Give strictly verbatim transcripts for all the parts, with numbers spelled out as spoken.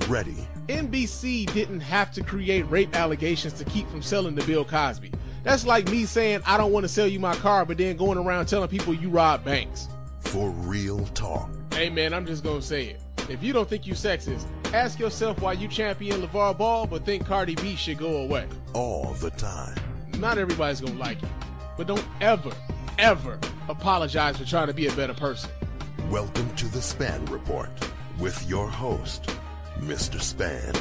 ready. N B C didn't have to create rape allegations to keep from selling to Bill Cosby. That's like me saying I don't want to sell you my car, but then going around telling people you rob banks. For real talk. Hey man, I'm just gonna say it. If you don't think you sexist, ask yourself why you champion LeVar Ball but think Cardi B should go away. All the time. Not everybody's gonna like it, but don't ever, ever apologize for trying to be a better person. Welcome to the Span Report with your host, Mister Span.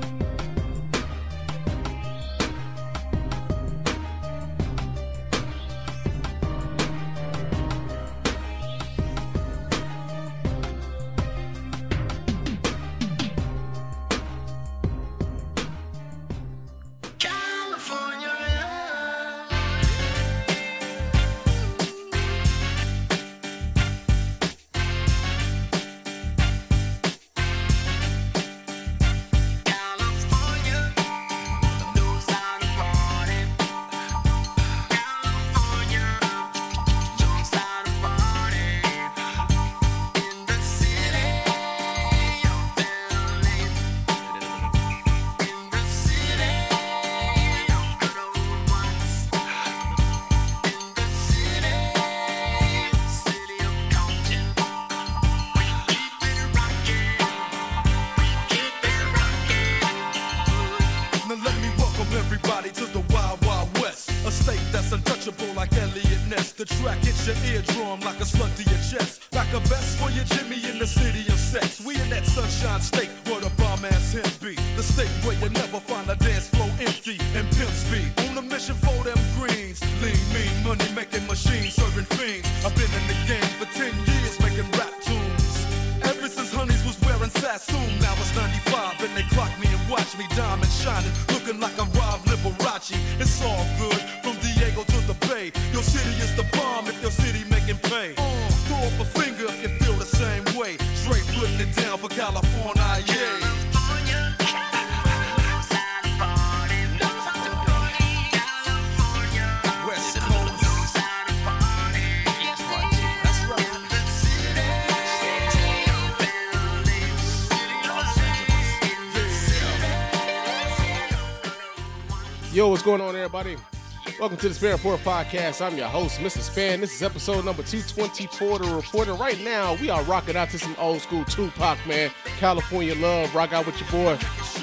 Yo, what's going on, everybody? Welcome to the Span Report Podcast. I'm your host, Mister Span. This is episode number two twenty-four. The Reporter. Right now, we are rocking out to some old school Tupac, man. California Love. Rock out with your boy.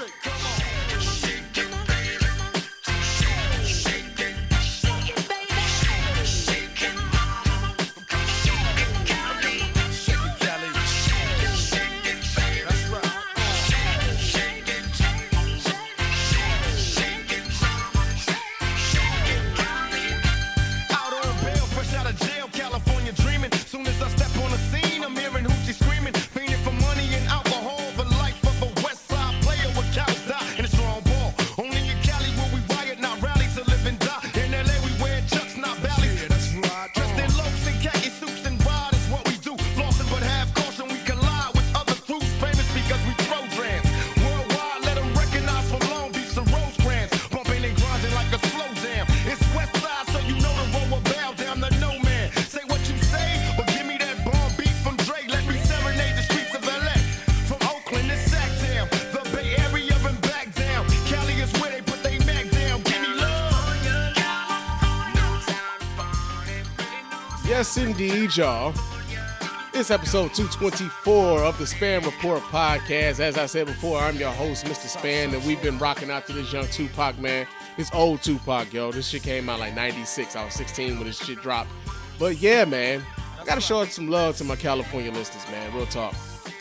Yes, indeed, y'all. It's episode two twenty-four of the Span Report Podcast. As I said before, I'm your host, Mister Span, and we've been rocking out to this young Tupac, man. It's old Tupac, yo. This shit came out like ninety-six. I was sixteen when this shit dropped. But yeah, man, I gotta show some love to my California listeners, man. Real talk.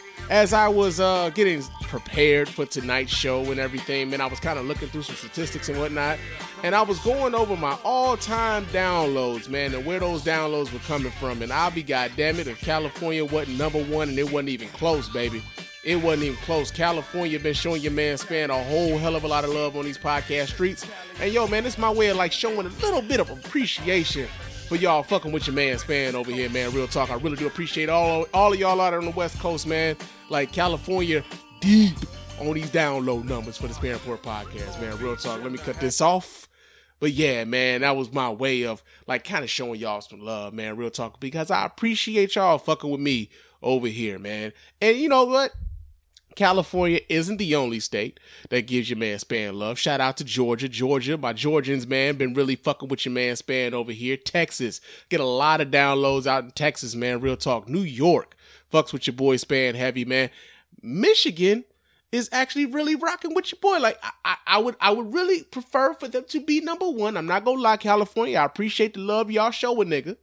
As I was uh, getting prepared for tonight's show and everything, man, I was kind of looking through some statistics and whatnot, and I was going over my all-time downloads, man, and where those downloads were coming from. And I'll be goddamn it if California wasn't number one, and it wasn't even close, baby. It wasn't even close. California been showing your man Span a whole hell of a lot of love on these podcast streets. And yo, man, this is my way of like showing a little bit of appreciation for y'all fucking with your man Span over here, man. Real talk. I really do appreciate all all of y'all out on the West Coast, man. Like California deep on these download numbers for the Span Report Podcast, man. Real talk. Let me cut this off. But yeah, man, that was my way of like kind of showing y'all some love, man. Real talk, because I appreciate y'all fucking with me over here, man. And you know what? California isn't the only state that gives your man Span love. Shout out to Georgia. Georgia, my Georgians, man, been really fucking with your man Span over here. Texas, get a lot of downloads out in Texas, man. Real talk. New York, fucks with your boy Span heavy, man. Michigan is actually really rocking with your boy. Like, I, I, I would I would really prefer for them to be number one. I'm not gonna lie, California. I appreciate the love y'all showing, nigga.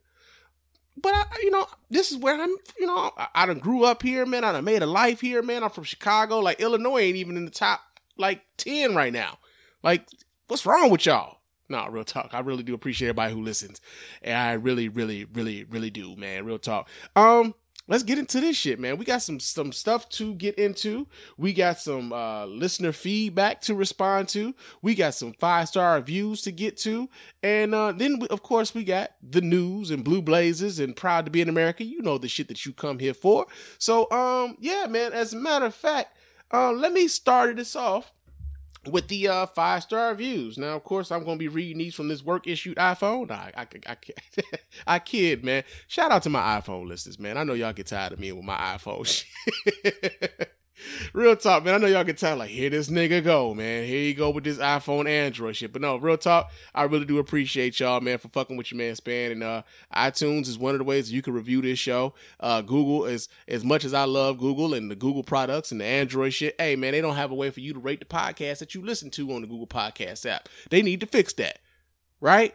But, I, you know, this is where I'm, you know, I, I done grew up here, man. I done made a life here, man. I'm from Chicago. Like, Illinois ain't even in the top, like, ten right now. Like, what's wrong with y'all? No, real talk. I really do appreciate everybody who listens. And I really, really, really, really do, man. Real talk. Um, let's get into this shit, man. We got some some stuff to get into. We got some uh, listener feedback to respond to. We got some five-star reviews to get to. And uh, then, we, of course, we got the news and Blue Blazers and Proud to be in America. You know the shit that you come here for. So, um, yeah, man, as a matter of fact, uh, let me start this off with the uh, five-star reviews. Now, of course, I'm going to be reading these from this work-issued iPhone. Nah, I, I, I, I, I kid, man. Shout out to my iPhone listeners, man. I know y'all get tired of me with my iPhone shit. Real talk, man. I know y'all get tired, like, here this nigga go, man. Here you go with this iPhone Android shit. But no, real talk, I really do appreciate y'all, man, for fucking with your man Span. And uh, iTunes is one of the ways you can review this show. Uh, Google is, as much as I love Google and the Google products and the Android shit, hey, man, they don't have a way for you to rate the podcast that you listen to on the Google Podcast app. They need to fix that, right?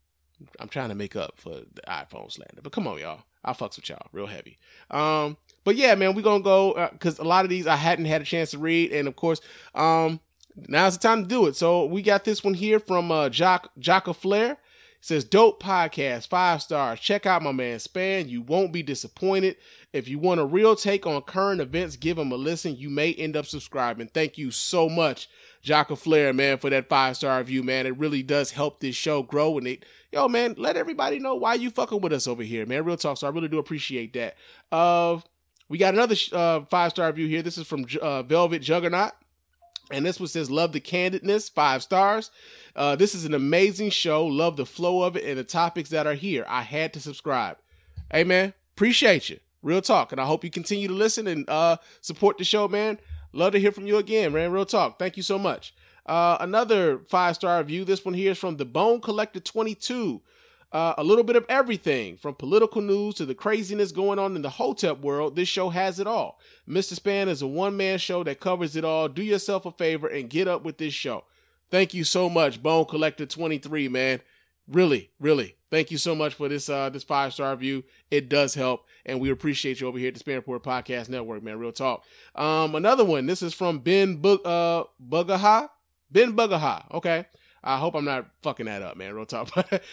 I'm trying to make up for the iPhone slander, but come on, y'all. I fucks with y'all real heavy. Um, but yeah, man, we're going to go, uh, cause a lot of these I hadn't had a chance to read. And of course, um, now's the time to do it. So we got this one here from, uh, Jock, Jocka Flair. It says, dope podcast, five stars. Check out my man Span. You won't be disappointed. If you want a real take on current events, give him a listen. You may end up subscribing. Thank you so much, Jocka Flair, man, for that five-star review, man. It really does help this show grow. And it, yo, man, let everybody know why you fucking with us over here, man. Real talk. So I really do appreciate that. Uh, we got another uh, five-star review here. This is from uh, Velvet Juggernaut. And this one says, love the candidness, five stars. Uh, this is an amazing show. Love the flow of it and the topics that are here. I had to subscribe. Hey, man, appreciate you. Real talk. And I hope you continue to listen and uh, support the show, man. Love to hear from you again, man. Real talk. Thank you so much. Uh, another five-star review. This one here is from The Bone Collector twenty-two. Uh, a little bit of everything, from political news to the craziness going on in the Hotep world. This show has it all. Mister Span is a one-man show that covers it all. Do yourself a favor and get up with this show. Thank you so much, Bone Collector twenty-three, man. Really, really. Thank you so much for this uh, this five-star review. It does help, and we appreciate you over here at the Span Report Podcast Network, man. Real talk. Um, another one. This is from Ben Bug uh, Bugaha. Ben Bugaha. Okay. I hope I'm not fucking that up, man. Real talk.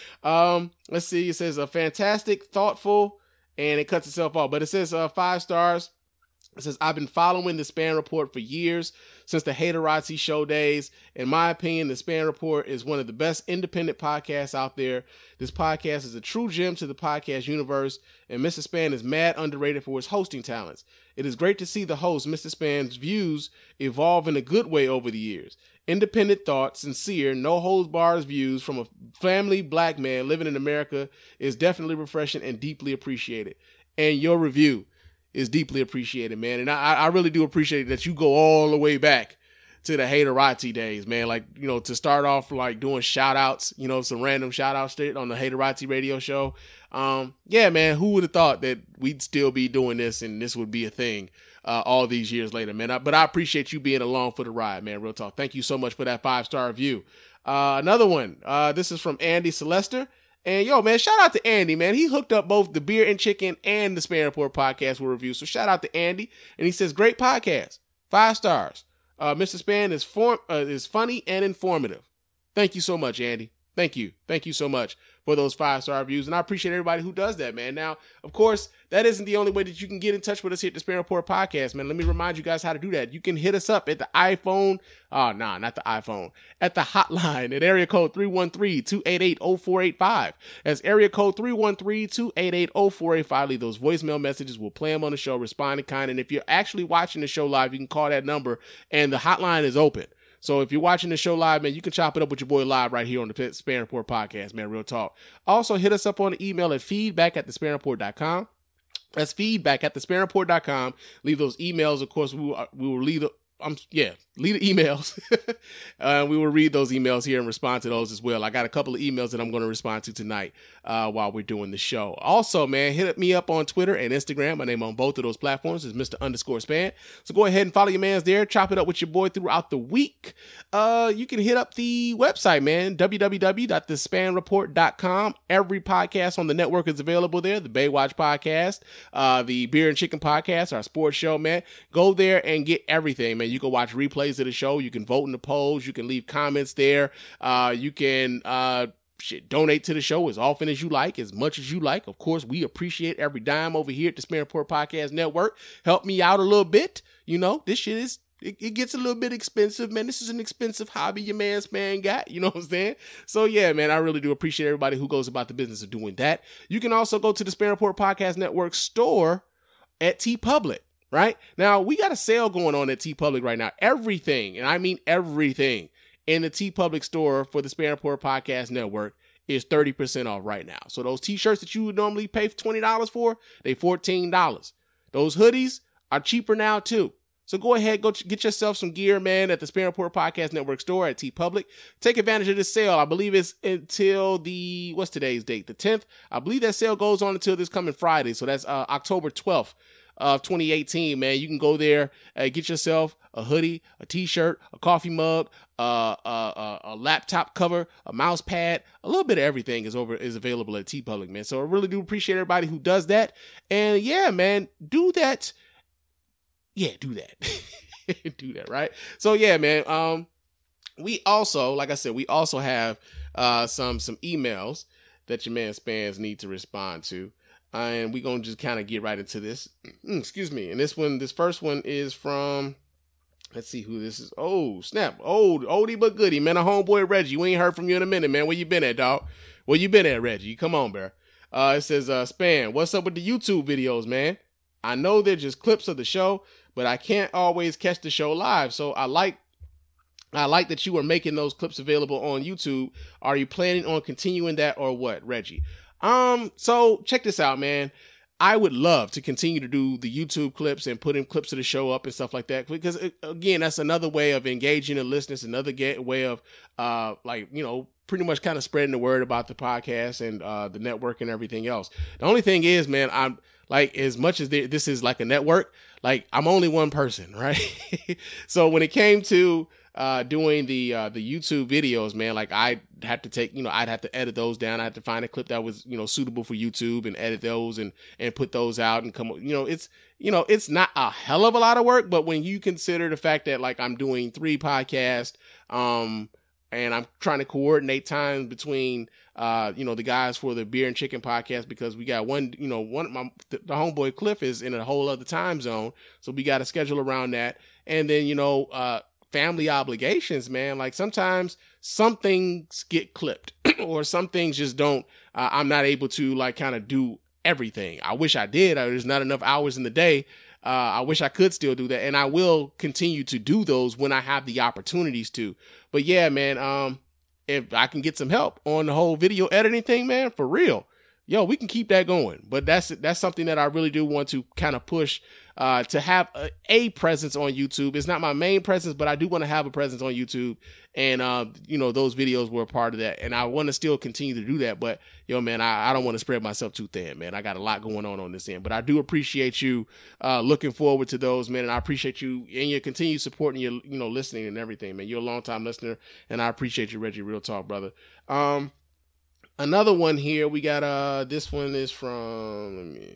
um, let's see. It says a fantastic, thoughtful, and it cuts itself off. But it says uh, five stars. It says, I've been following the Span Report for years, since the Haterazzi show days. In my opinion, the Span Report is one of the best independent podcasts out there. This podcast is a true gem to the podcast universe, and Mister Span is mad underrated for his hosting talents. It is great to see the host, Mister Span's views evolve in a good way over the years. Independent thought, sincere, no holds bars views from a family black man living in America is definitely refreshing and deeply appreciated. And your review is deeply appreciated, man. And I, I really do appreciate that you go all the way back to the Haterazzi days, man. Like, you know, to start off like doing shout outs, you know, some random shout outs on the Haterazzi radio show. Um, yeah, man, who would have thought that we'd still be doing this and this would be a thing uh, all these years later, man. I, but I appreciate you being along for the ride, man. Real talk. Thank you so much for that five-star review. Uh, another one. Uh, this is from Andy Celester. And yo, man, shout out to Andy, man. He hooked up both the Beer and Chicken and the Span Report podcast with reviews. So shout out to Andy. And he says, great podcast. Five stars. Uh, Mister Span is form uh, is funny and informative. Thank you so much, Andy. Thank you. Thank you so much for those five-star reviews. And I appreciate everybody who does that, man. Now, of course, that isn't the only way that you can get in touch with us here at the Span Report Podcast, man. Let me remind you guys how to do that. You can hit us up at the iPhone. Oh, nah, not the iPhone. At the hotline at area code three one three, two eight eight, zero four eight five. That's area code three one three, two eight eight, zero four eight five. Leave those voicemail messages. We'll play them on the show, respond in kind. And if you're actually watching the show live, you can call that number, and the hotline is open. So if you're watching the show live, man, you can chop it up with your boy live right here on the Span Report Podcast, man. Real talk. Also, hit us up on the email at feedback at the span report dot com. That's feedback at the span report dot com. Leave those emails. Of course, we will, we will leave the, um, yeah, leave the emails. uh, we will read those emails here and respond to those as well. I got a couple of emails that I'm going to respond to tonight uh, while we're doing the show. Also, man, hit me up on Twitter and Instagram. My name on both of those platforms is Mister underscore Span. So go ahead and follow your mans there. Chop it up with your boy throughout the week. Uh, you can hit up the website, man, w w w dot the span report dot com. Every podcast on the network is available there. The Baywatch podcast, uh, the Beer and Chicken podcast, our sports show, man. Go there and get everything, man. You can watch replays of the show. You can vote in the polls. You can leave comments there. Uh, you can uh, shit, donate to the show as often as you like, as much as you like. Of course, we appreciate every dime over here at the Span Report Podcast Network. Help me out a little bit. You know, this shit is, it, it gets a little bit expensive, man. This is an expensive hobby your man Span got. You know what I'm saying? So, yeah, man, I really do appreciate everybody who goes about the business of doing that. You can also go to the Span Report Podcast Network store at TeePublic. Right now, we got a sale going on at TeePublic right now. Everything, and I mean everything, in the TeePublic store for the Span Report Podcast Network is thirty percent off right now. So those t-shirts that you would normally pay twenty dollars for, they fourteen dollars. Those hoodies are cheaper now too. So go ahead, go get yourself some gear, man, at the Span Report Podcast Network store at TeePublic. Take advantage of this sale. I believe it's until the, what's today's date? The tenth. I believe that sale goes on until this coming Friday. So that's uh, October twelfth. Of twenty eighteen, man. You can go there and get yourself a hoodie, a t-shirt, a coffee mug, uh, a, a, a laptop cover, a mouse pad, a little bit of everything is over is available at TeePublic, man. So I really do appreciate everybody who does that. And yeah, man, do that. Yeah, do that. do that, right? So yeah, man. Um, we also, like I said, we also have uh some some emails that your man Spans need to respond to. Uh, and we're going to just kind of get right into this. Mm, excuse me. And this one, this first one is from, let's see who this is. Oh, snap. Old, oldie but goodie, man. A homeboy Reggie. We ain't heard from you in a minute, man. Where you been at, dog? Where you been at, Reggie? Come on, bro. Uh, it says, uh, Span, what's up with the YouTube videos, man? I know they're just clips of the show, but I can't always catch the show live. So I like I like that you are making those clips available on YouTube. Are you planning on continuing that or what, Reggie? Um, so check this out, man. I would love to continue to do the YouTube clips and put in clips of the show up and stuff like that. Because again, that's another way of engaging the listeners, another get, way of, uh, like, you know, pretty much kind of spreading the word about the podcast and, uh, the network and everything else. The only thing is, man, I'm like, as much as they, this is like a network, like I'm only one person, right? So when it came to, uh, doing the, uh, the YouTube videos, man, like I had to take, you know, I'd have to edit those down. I had to find a clip that was, you know, suitable for YouTube and edit those and, and put those out and come, you know, it's, you know, it's not a hell of a lot of work, but when you consider the fact that like I'm doing three podcasts, um, and I'm trying to coordinate time between, uh, you know, the guys for the Beer and Chicken podcast, because we got one, you know, one, my, the, the homeboy Cliff is in a whole other time zone. So we got to schedule around that. And then, you know, uh, family obligations, man. Like sometimes some things get clipped or some things just don't, uh, I'm not able to like kind of do everything. I wish I did. I, there's not enough hours in the day. Uh, I wish I could still do that. And I will continue to do those when I have the opportunities to. But yeah, man, um, if I can get some help on the whole video editing thing, man, for real, yo, we can keep that going. But that's that's something that I really do want to kind of push, uh, to have a, a presence on YouTube. It's not my main presence, but I do want to have a presence on YouTube. And, uh, you know, those videos were a part of that. And I want to still continue to do that. But, yo, man, I, I don't want to spread myself too thin, man. I got a lot going on on this end. But I do appreciate you uh, looking forward to those, man. And I appreciate you and your continued support and your, you know, listening and everything, man. You're a long-time listener. And I appreciate you, Reggie. Real talk, brother. Um, another one here. We got, uh, this one is from, let me,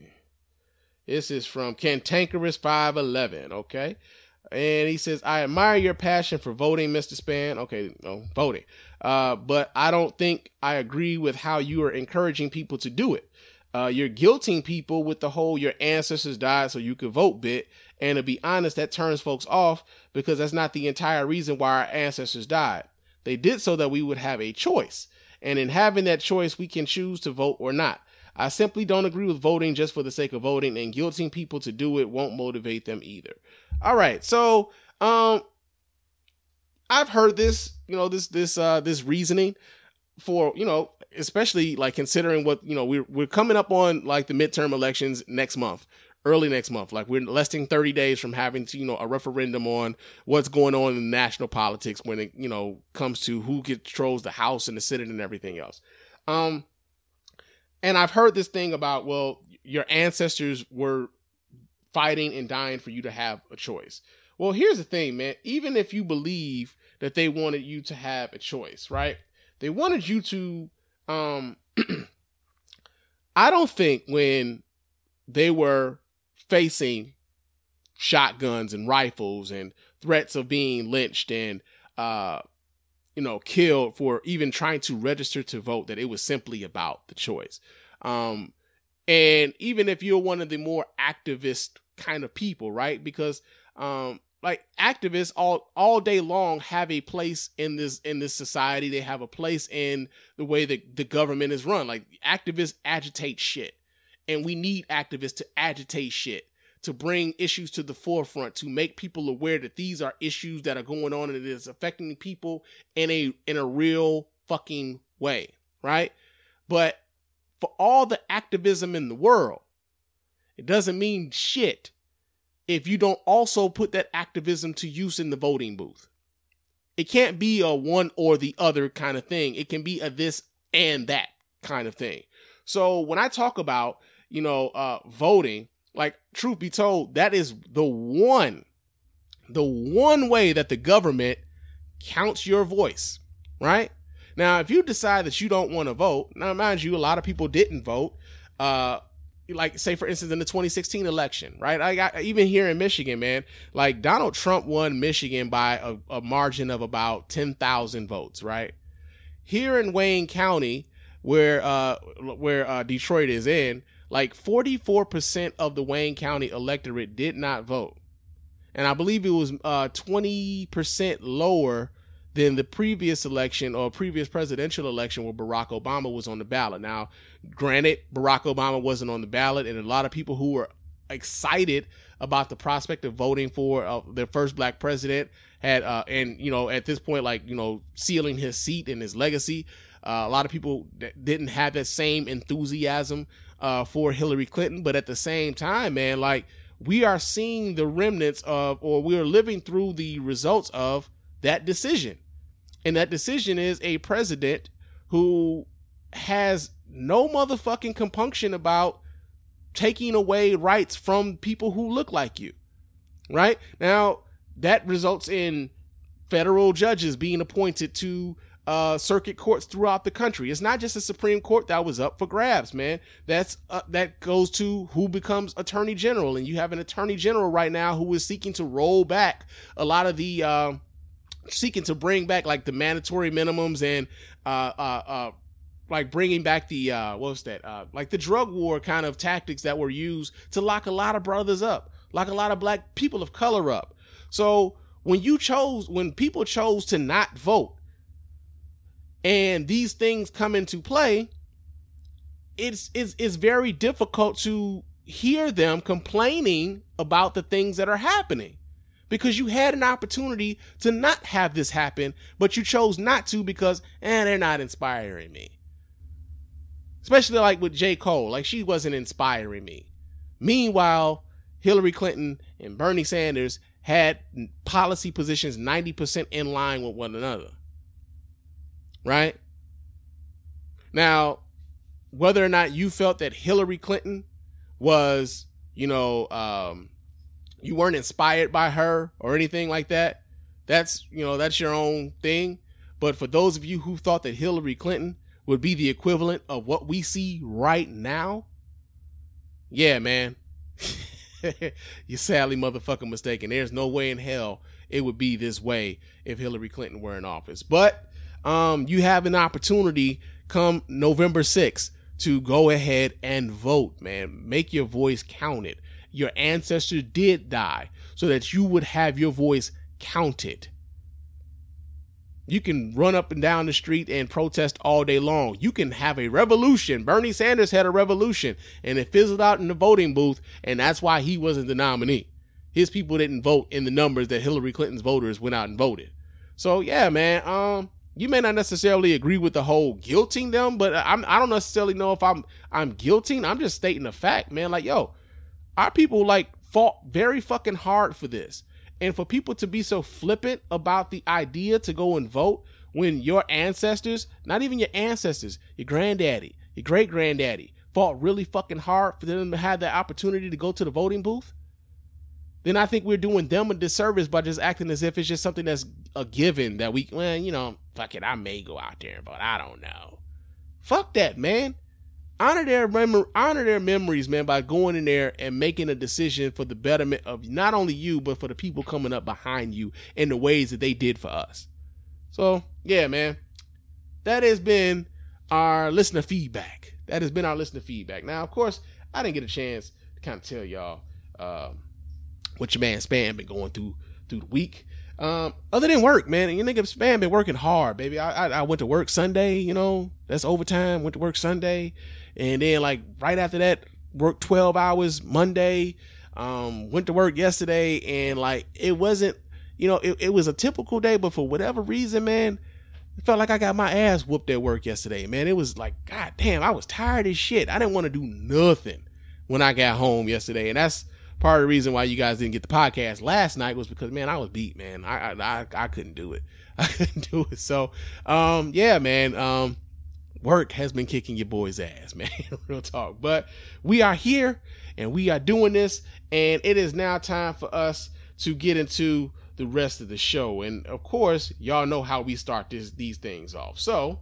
this is from Cantankerous five eleven, okay? And he says, I admire your passion for voting, Mister Span. Okay, no, voting. Uh, but I don't think I agree with how you are encouraging people to do it. Uh, you're guilting people with the whole your ancestors died so you could vote bit. And to be honest, that turns folks off because that's not the entire reason why our ancestors died. They did so that we would have a choice. And in having that choice, we can choose to vote or not. I simply don't agree with voting just for the sake of voting, and guilting people to do it won't motivate them either. All right. So, um, I've heard this, you know, this, this, uh, this reasoning for, you know, especially like considering what, you know, we're, we're coming up on like the midterm elections next month, early next month. Like we're less than thirty days from having to, you know, a referendum on what's going on in national politics when it, you know, comes to who controls the House and the Senate and everything else. Um, and I've heard this thing about, well, your ancestors were fighting and dying for you to have a choice. Well, here's the thing, man. Even if you believe that they wanted you to have a choice, right? They wanted you to, um, I don't think when they were facing shotguns and rifles and threats of being lynched and, uh, you know, killed for even trying to register to vote, that it was simply about the choice. Um, and even if you're one of the more activist kind of people, right? Because, um, like activists all, all day long have a place in this, in this society. They have a place in the way that the government is run. Like activists agitate shit, and we need activists to agitate shit, to bring issues to the forefront, to make people aware that these are issues that are going on and it is affecting people in a, in a real fucking way. Right. But for all the activism in the world, it doesn't mean shit if you don't also put that activism to use in the voting booth. It can't be a one or the other kind of thing. It can be a this and that kind of thing. So when I talk about, you know, uh, voting, like, truth be told, that is the one, the one way that the government counts your voice, right? Now, if you decide that you don't want to vote, now mind you, a lot of people didn't vote, uh, like say for instance in the twenty sixteen election, right? I got even here in Michigan, man, like Donald Trump won Michigan by a, a margin of about ten thousand votes, right? Here in Wayne County, where uh where uh, Detroit is in, like forty-four percent of the Wayne County electorate did not vote, and I believe it was uh twenty percent lower than the previous election or previous presidential election where Barack Obama was on the ballot. Now, granted, Barack Obama wasn't on the ballot, and a lot of people who were excited about the prospect of voting for uh, their first black president had, uh, and, you know, at this point, like, you know, sealing his seat and his legacy, uh, a lot of people didn't have that same enthusiasm uh, for Hillary Clinton. But at the same time, man, like, we are seeing the remnants of, or we are living through the results of that decision. And that decision is a president who has no motherfucking compunction about taking away rights from people who look like you. Right? Now, that results in federal judges being appointed to uh, circuit courts throughout the country. It's not just the Supreme Court that was up for grabs, man. That's uh, that goes to who becomes attorney general. And you have an attorney general right now who is seeking to roll back a lot of the... Uh, seeking to bring back like the mandatory minimums and uh uh uh like bringing back the uh what was that uh like the drug war kind of tactics that were used to lock a lot of brothers up, lock a lot of black people of color up. So when you chose when people chose to not vote and these things come into play, it's it's it's very difficult to hear them complaining about the things that are happening. Because you had an opportunity to not have this happen, but you chose not to because, eh, they're not inspiring me. Especially like with J. Cole, like she wasn't inspiring me. Meanwhile, Hillary Clinton and Bernie Sanders had policy positions ninety percent in line with one another. Right? Now, whether or not you felt that Hillary Clinton was, you know, um, you weren't inspired by her or anything like that, that's, you know, that's your own thing. But for those of you who thought that Hillary Clinton would be the equivalent of what we see right now, yeah, man, you're sadly motherfucking mistaken. There's no way in hell it would be this way if Hillary Clinton were in office. But um, you have an opportunity come November sixth to go ahead and vote, man. Make your voice counted. Your ancestors did die so that you would have your voice counted. You can run up and down the street and protest all day long. You can have a revolution. Bernie Sanders had a revolution and it fizzled out in the voting booth, and that's why he wasn't the nominee. His people didn't vote in the numbers that Hillary Clinton's voters went out and voted. So yeah, man, um, you may not necessarily agree with the whole guilting them, but I'm, I don't necessarily know if I'm, I'm guilting. I'm just stating the fact, man. Like, yo, our people like fought very fucking hard for this. And for people to be so flippant about the idea to go and vote when your ancestors, not even your ancestors, your granddaddy, your great granddaddy fought really fucking hard for them to have that opportunity to go to the voting booth, then I think we're doing them a disservice by just acting as if it's just something that's a given that we, well, you know, fuck it, I may go out there and vote. I don't know. Fuck that, man. Honor their mem- honor their memories, man, by going in there and making a decision for the betterment of not only you, but for the people coming up behind you in the ways that they did for us. So, yeah, man, that has been our listener feedback. That has been our listener feedback. Now, of course, I didn't get a chance to kind of tell y'all um, what your man Span been going through through the week. Um, other than work, man, your nigga Span been working hard, baby. I, I I went to work Sunday, you know, that's overtime. Went to work Sunday, and then like right after that, worked twelve hours Monday. Um, went to work yesterday, and like it wasn't, you know, it, it was a typical day, but for whatever reason, man, it felt like I got my ass whooped at work yesterday, man. It was like, god damn, I was tired as shit. I didn't want to do nothing when I got home yesterday, and that's part of the reason why you guys didn't get the podcast last night was because, man, I was beat, man. I I I couldn't do it. I couldn't do it. So, um, yeah, man. Um, work has been kicking your boy's ass, man. Real talk. But we are here and we are doing this, and it is now time for us to get into the rest of the show. And of course, y'all know how we start this these things off. So.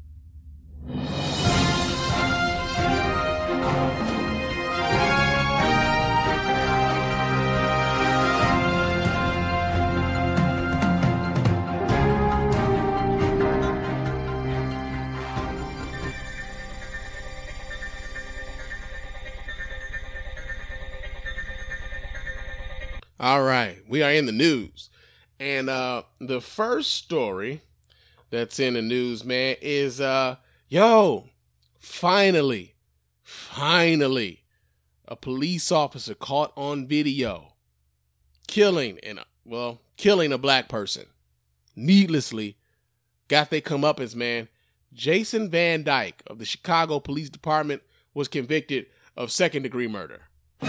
All right, we are in the news. And uh, the first story that's in the news, man, is, uh, yo, finally, finally, a police officer caught on video killing, and well, killing a black person. Needlessly, got they comeuppance, man. Jason Van Dyke of the Chicago Police Department was convicted of second-degree murder.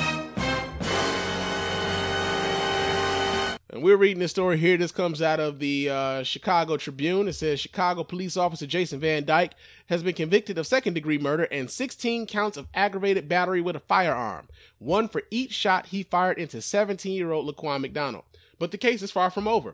And we're reading this story here. This comes out of the uh, Chicago Tribune. It says Chicago police officer Jason Van Dyke has been convicted of second-degree murder and sixteen counts of aggravated battery with a firearm, one for each shot he fired into seventeen-year-old Laquan McDonald. But the case is far from over.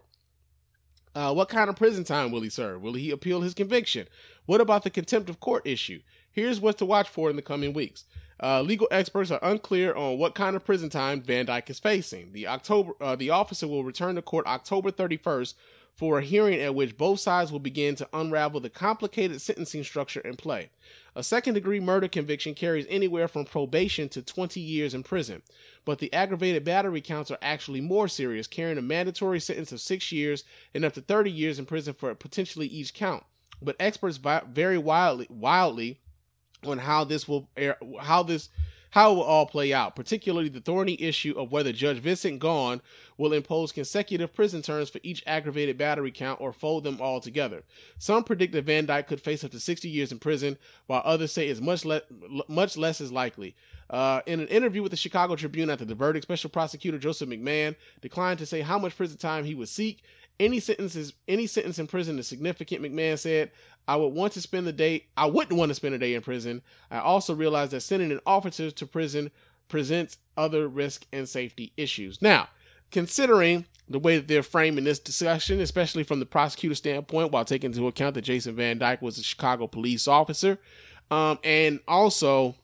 Uh, what kind of prison time will he serve? Will he appeal his conviction? What about the contempt of court issue? Here's what to watch for in the coming weeks. Uh, legal experts are unclear on what kind of prison time Van Dyke is facing. The October, uh, the officer will return to court October thirty-first for a hearing at which both sides will begin to unravel the complicated sentencing structure in play. A second-degree murder conviction carries anywhere from probation to twenty years in prison, but the aggravated battery counts are actually more serious, carrying a mandatory sentence of six years and up to thirty years in prison for potentially each count. But experts vary wildly, wildly on how this will how this how it will all play out, particularly the thorny issue of whether Judge Vincent Gahn will impose consecutive prison terms for each aggravated battery count or fold them all together. Some predict that Van Dyke could face up to sixty years in prison, while others say it's much, le- much less is likely. Uh, in an interview with the Chicago Tribune after the verdict, Special Prosecutor Joseph McMahon declined to say how much prison time he would seek. Any sentences, any sentence in prison is significant, McMahon said. I would want to spend the day, I wouldn't want to spend a day in prison. I also realize that sending an officer to prison presents other risk and safety issues. Now, considering the way that they're framing this discussion, especially from the prosecutor's standpoint, while taking into account that Jason Van Dyke was a Chicago police officer, um, and also,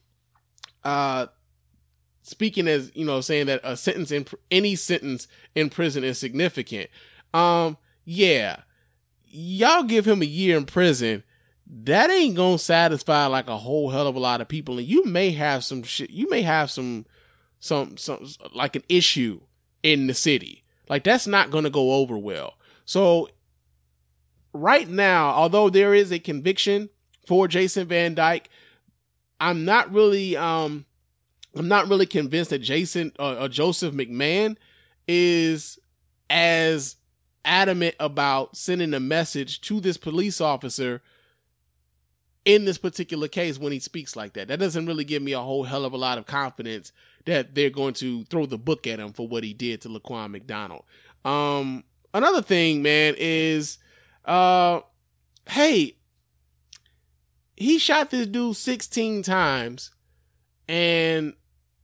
uh, speaking as, you know, saying that a sentence in any sentence in prison is significant. Um, yeah, y'all give him a year in prison. That ain't gonna satisfy like a whole hell of a lot of people. And you may have some shit, you may have some, some, some, like an issue in the city. Like that's not gonna go over well. So right now, although there is a conviction for Jason Van Dyke, I'm not really, um, I'm not really convinced that Jason, uh, uh, Joseph McMahon is as adamant about sending a message to this police officer in this particular case when he speaks like that. That doesn't really give me a whole hell of a lot of confidence that they're going to throw the book at him for what he did to Laquan McDonald. Um, another thing, man, is, uh, hey, he shot this dude sixteen times, and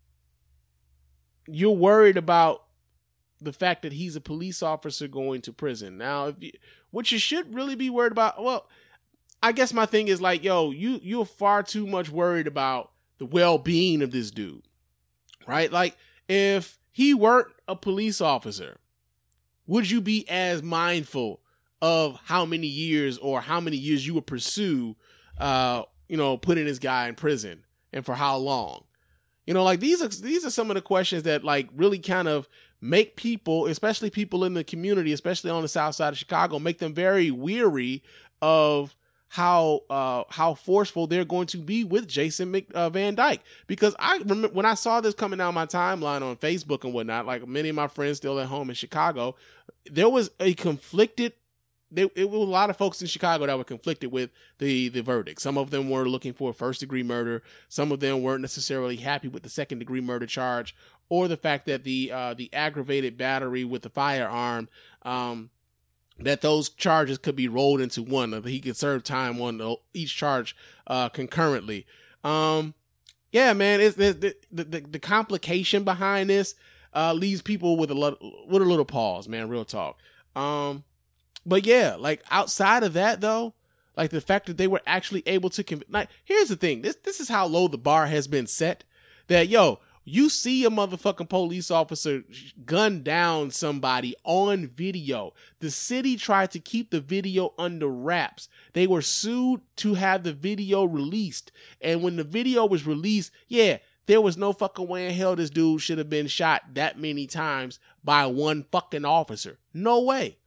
you're worried about the fact that he's a police officer going to prison. Now, if you, what you should really be worried about, well, I guess my thing is like, yo, you, you're far too much worried about the well-being of this dude, right? Like, if he weren't a police officer, would you be as mindful of how many years or how many years you would pursue, uh, you know, putting this guy in prison, and for how long? You know, like these are, these are some of the questions that like really kind of make people, especially people in the community, especially on the south side of Chicago, make them very weary of how uh, how forceful they're going to be with Jason Mc, uh, Van Dyke. Because I remember when I saw this coming down my timeline on Facebook and whatnot, like many of my friends still at home in Chicago, there was a conflicted, there, it was a lot of folks in Chicago that were conflicted with the, the verdict. Some of them were looking for a first degree murder. Some of them weren't necessarily happy with the second degree murder charge, or the fact that the uh, the aggravated battery with the firearm, um, that those charges could be rolled into one, that he could serve time on each charge uh, concurrently. Um, yeah, man, it's, it's the, the the complication behind this uh, leaves people with a lot with a little pause, man. Real talk. Um, but yeah, like outside of that though, like the fact that they were actually able to conv- like, here's the thing. This this is how low the bar has been set. That yo. You see a motherfucking police officer gun down somebody on video. The city tried to keep the video under wraps. They were sued to have the video released. And when the video was released, yeah, there was no fucking way in hell this dude should have been shot that many times by one fucking officer. No way.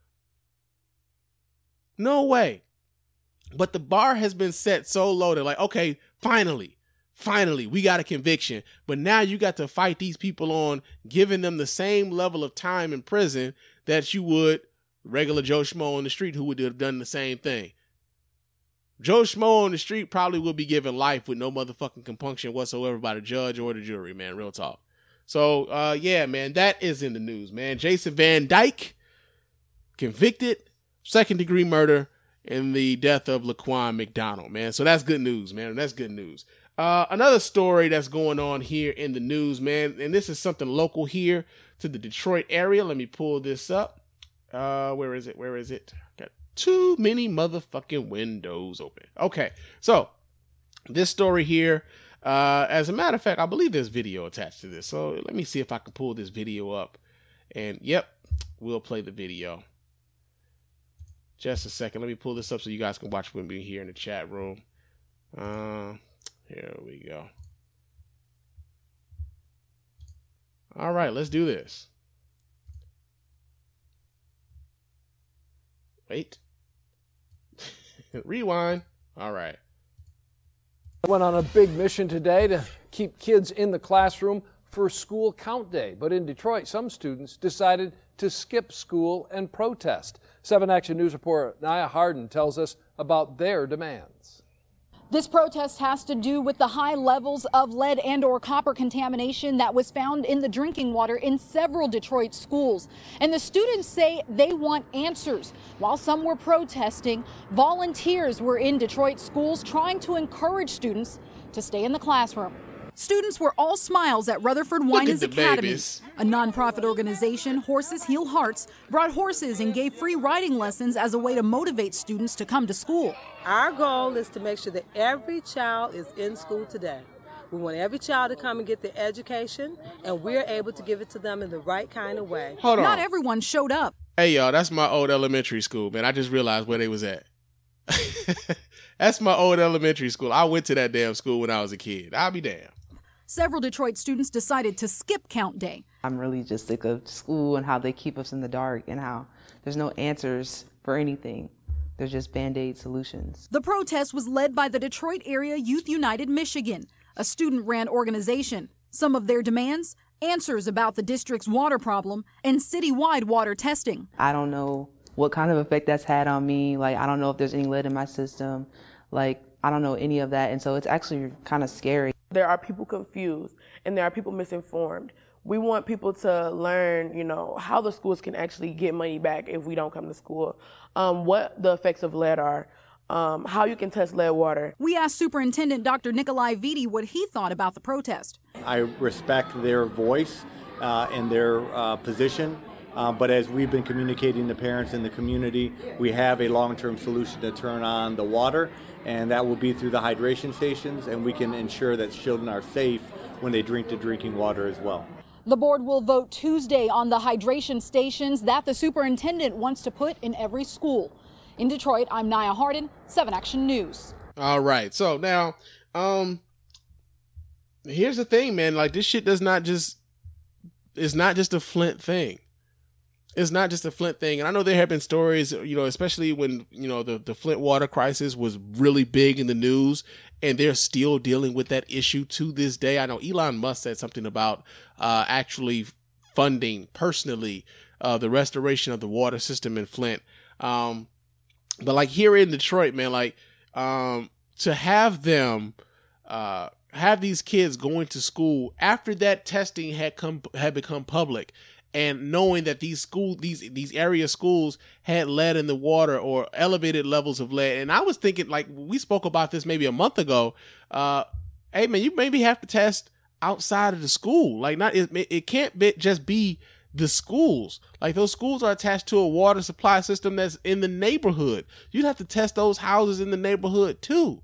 No way. But the bar has been set so low that like, okay, finally. Finally, we got a conviction, but now you got to fight these people on giving them the same level of time in prison that you would regular Joe Schmo on the street who would have done the same thing. Joe Schmo on the street probably will be given life with no motherfucking compunction whatsoever by the judge or the jury, man. Real talk. So, uh, yeah, man, that is in the news, man. Jason Van Dyke convicted, second degree murder in the death of Laquan McDonald, man. So that's good news, man. That's good news. Uh, another story that's going on here in the news, man, and this is something local here to the Detroit area. Let me pull this up. Uh, where is it? Where is it? Got too many motherfucking windows open. Okay, so this story here, uh, as a matter of fact, I believe there's video attached to this. So let me see if I can pull this video up. And yep, we'll play the video. Just a second. Let me pull this up so you guys can watch with me here in the chat room. Uh... Here we go. All right, let's do this. Wait. Rewind. All right. I went on a big mission today to keep kids in the classroom for school count day. But in Detroit, some students decided to skip school and protest. seven Action News reporter Naya Harden tells us about their demands. This protest has to do with the high levels of lead and or copper contamination that was found in the drinking water in several Detroit schools. And the students say they want answers. While some were protesting, volunteers were in Detroit schools trying to encourage students to stay in the classroom. Students were all smiles at Rutherford Winans Academy. Babies. A nonprofit organization, Horses Heal Hearts, brought horses and gave free riding lessons as a way to motivate students to come to school. Our goal is to make sure that every child is in school today. We want every child to come and get their education, and we're able to give it to them in the right kind of way. Hold on. Not everyone showed up. Hey, y'all, that's my old elementary school, man. I just realized where they was at. That's my old elementary school. I went to that damn school when I was a kid. I'll be damned. Several Detroit students decided to skip count day. I'm really just sick of school and how they keep us in the dark and how there's no answers for anything. There's just Band-Aid solutions. The protest was led by the Detroit Area Youth United Michigan, a student-ran organization. Some of their demands, answers about the district's water problem and citywide water testing. I don't know what kind of effect that's had on me. Like, I don't know if there's any lead in my system. Like, I don't know any of that. And so it's actually kind of scary. There are people confused and there are people misinformed. We want people to learn, you know, how the schools can actually get money back if we don't come to school, um, what the effects of lead are, um, how you can test lead water. We asked Superintendent Doctor Nikolai Vitti what he thought about the protest. I respect their voice uh, and their uh, position, uh, but as we've been communicating to parents in the community, we have a long-term solution to turn on the water, and that will be through the hydration stations, and we can ensure that children are safe when they drink the drinking water as well. The board will vote Tuesday on the hydration stations that the superintendent wants to put in every school. In Detroit, I'm Nia Harden, seven Action News. All right. So now, um, here's the thing, man. Like, this shit does not just, it's not just a Flint thing. It's not just a Flint thing. And I know there have been stories, you know, especially when, you know, the, the Flint water crisis was really big in the news, and they're still dealing with that issue to this day. I know Elon Musk said something about uh, actually funding personally uh, the restoration of the water system in Flint. Um, but like here in Detroit, man, like um, to have them uh, have these kids going to school after that testing had come had become public, and knowing that these school, these these area schools had lead in the water or elevated levels of lead. And I was thinking, like, we spoke about this maybe a month ago. Uh, hey man, you maybe have to test outside of the school. Like, not it, it can't be, just be the schools. Like, those schools are attached to a water supply system that's in the neighborhood. You'd have to test those houses in the neighborhood too.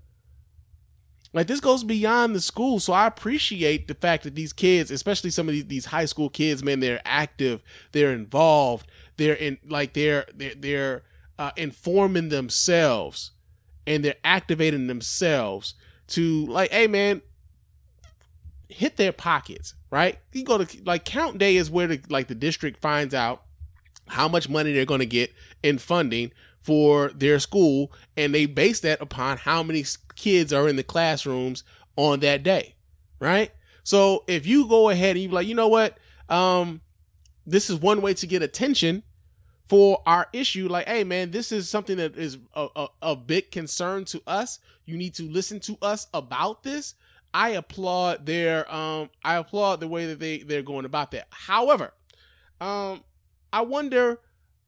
Like, this goes beyond the school. So I appreciate the fact that these kids, especially some of these, these high school kids, man, they're active, they're involved, they're in, like, they're, they're, they're uh, informing themselves, and they're activating themselves to, like, hey man, hit their pockets, right? You go to, like, count day is where the, like, the district finds out how much money they're going to get in funding for their school, and they base that upon how many kids are in the classrooms on that day, right? So if you go ahead and you're like, you know what, um, this is one way to get attention for our issue. Like, hey man, this is something that is a, a, a big concern to us. You need to listen to us about this. I applaud their, um, I applaud the way that they they're going about that. However, um, I wonder.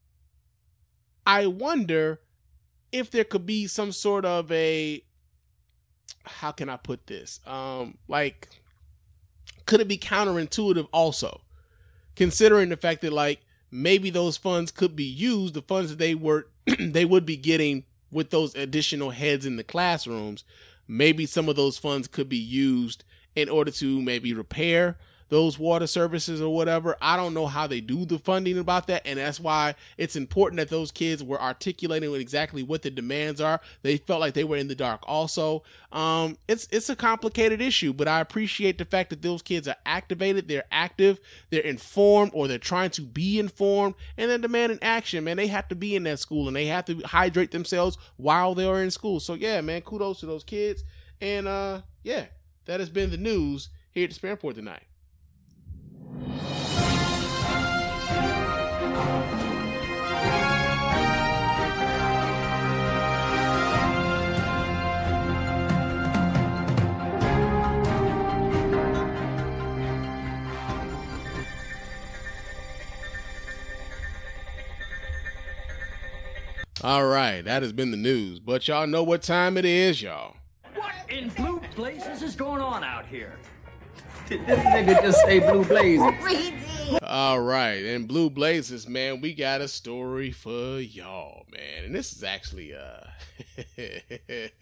I wonder if there could be some sort of a, how can I put this? Um, like, could it be counterintuitive also, considering the fact that, like, maybe those funds could be used, the funds that they were, they would be getting with those additional heads in the classrooms, maybe some of those funds could be used in order to maybe repair those water services or whatever. I don't know how they do the funding about that, and that's why it's important that those kids were articulating exactly what the demands are. They felt like they were in the dark also. Um, it's it's a complicated issue, but I appreciate the fact that those kids are activated, they're active, they're informed, or they're trying to be informed, and they're demanding action, man. They have to be in that school, and they have to hydrate themselves while they are in school. So yeah, man, kudos to those kids. And uh, yeah, that has been the news here at the Spam Report tonight. All right, that has been the news, but y'all know what time it is, y'all. What in blue blazes is going on out here? This nigga just say blue blazes. All right, and blue blazes, man, we got a story for y'all, man, and this is actually uh, it's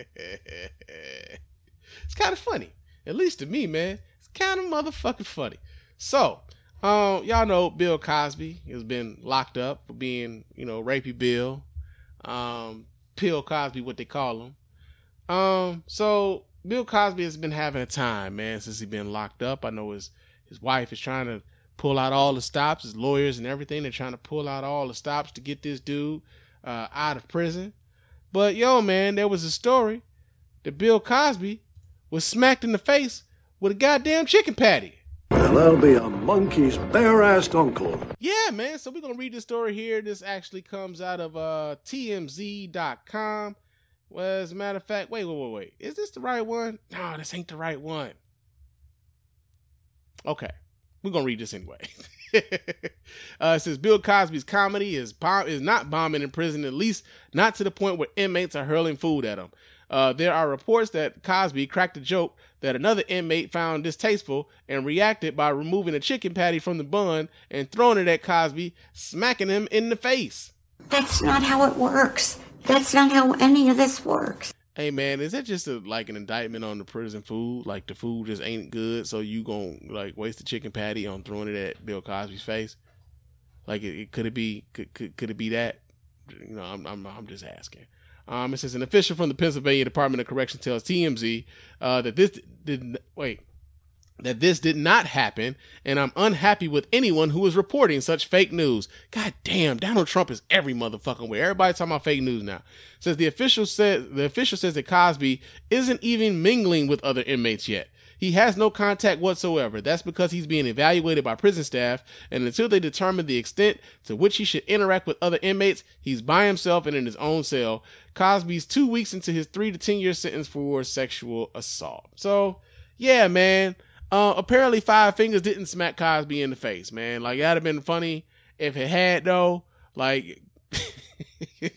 kind of funny, at least to me, man. It's kind of motherfucking funny. So, um, y'all know Bill Cosby has been locked up for being, you know, rapey Bill, um, Pill Cosby, what they call him. Um, so Bill Cosby has been having a time, man, since he's been locked up. I know his his wife is trying to pull out all the stops, his lawyers and everything. They're trying to pull out all the stops to get this dude uh, out of prison. But yo, man, there was a story that Bill Cosby was smacked in the face with a goddamn chicken patty. Well, there'll be a monkey's bare-assed uncle. Yeah, man. So we're going to read this story here. This actually comes out of uh, T M Z dot com. Well, as a matter of fact, wait, wait, wait, wait. Is this the right one? No, this ain't the right one. Okay. We're going to read this anyway. uh, it says Bill Cosby's comedy is bomb- is not bombing in prison, at least not to the point where inmates are hurling food at him. Uh, there are reports that Cosby cracked a joke that another inmate found distasteful and reacted by removing a chicken patty from the bun and throwing it at Cosby, smacking him in the face. That's not how it works. That's not how any of this works. Hey, man, is that just a, like an indictment on the prison food? Like the food just ain't good, so you gonna like waste the chicken patty on throwing it at Bill Cosby's face? Like, it, it could it be could, could could it be that? You know, I'm I'm I'm just asking. Um, it says an official from the Pennsylvania Department of Correction tells T M Z uh, that this did wait that this did not happen, and I'm unhappy with anyone who is reporting such fake news. God damn, Donald Trump is every motherfucking way. Everybody's talking about fake news now. It says the official said the official says that Cosby isn't even mingling with other inmates yet. He has no contact whatsoever. That's because he's being evaluated by prison staff, and until they determine the extent to which he should interact with other inmates, he's by himself and in his own cell. Cosby's two weeks into his three to ten year sentence for sexual assault. So, yeah, man. Uh, apparently Five Fingers didn't smack Cosby in the face, man. Like, that'd have been funny if it had, though. Like, it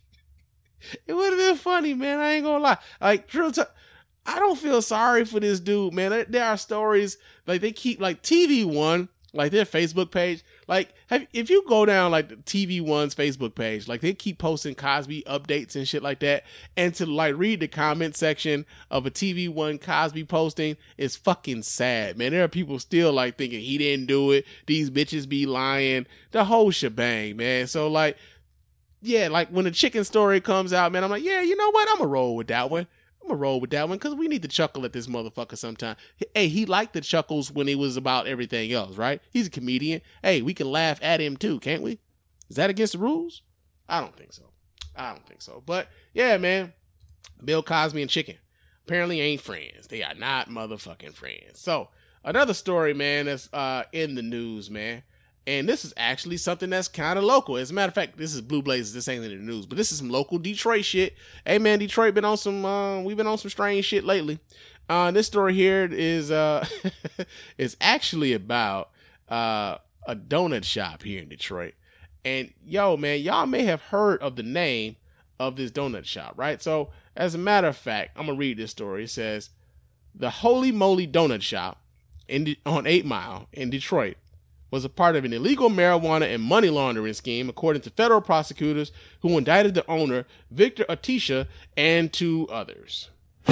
would have been funny, man. I ain't gonna lie. Like, true t- I don't feel sorry for this dude, man. There are stories, like, they keep, like, T V One, like, their Facebook page. Like, have, if you go down, like, the T V One's Facebook page, like, they keep posting Cosby updates and shit like that. And to, like, read the comment section of a T V One Cosby posting is fucking sad, man. There are people still, like, thinking he didn't do it. These bitches be lying. The whole shebang, man. So, like, yeah, like, when the chicken story comes out, man, I'm like, yeah, you know what? I'm gonna roll with that one. I'm gonna roll with that one because we need to chuckle at this motherfucker sometime. Hey, he liked the chuckles when it was about everything else, right? He's a comedian. Hey, we can laugh at him too, can't we? Is that against the rules? I don't think so. I don't think so. But yeah, man, Bill Cosby and chicken apparently ain't friends. They are not motherfucking friends. So another story, man, that's uh, in the news, man. And this is actually something that's kind of local. As a matter of fact, this is Blue Blazers. This ain't in the news, but this is some local Detroit shit. Hey, man, Detroit been on some, uh, we've been on some strange shit lately. Uh, this story here is, uh, is actually about, uh, a donut shop here in Detroit. And yo, man, y'all may have heard of the name of this donut shop, right? So as a matter of fact, I'm going to read this story. It says, the Holy Moly Donut Shop in De- on eight mile in Detroit was a part of an illegal marijuana and money laundering scheme, according to federal prosecutors who indicted the owner, Victor Atisha, and two others.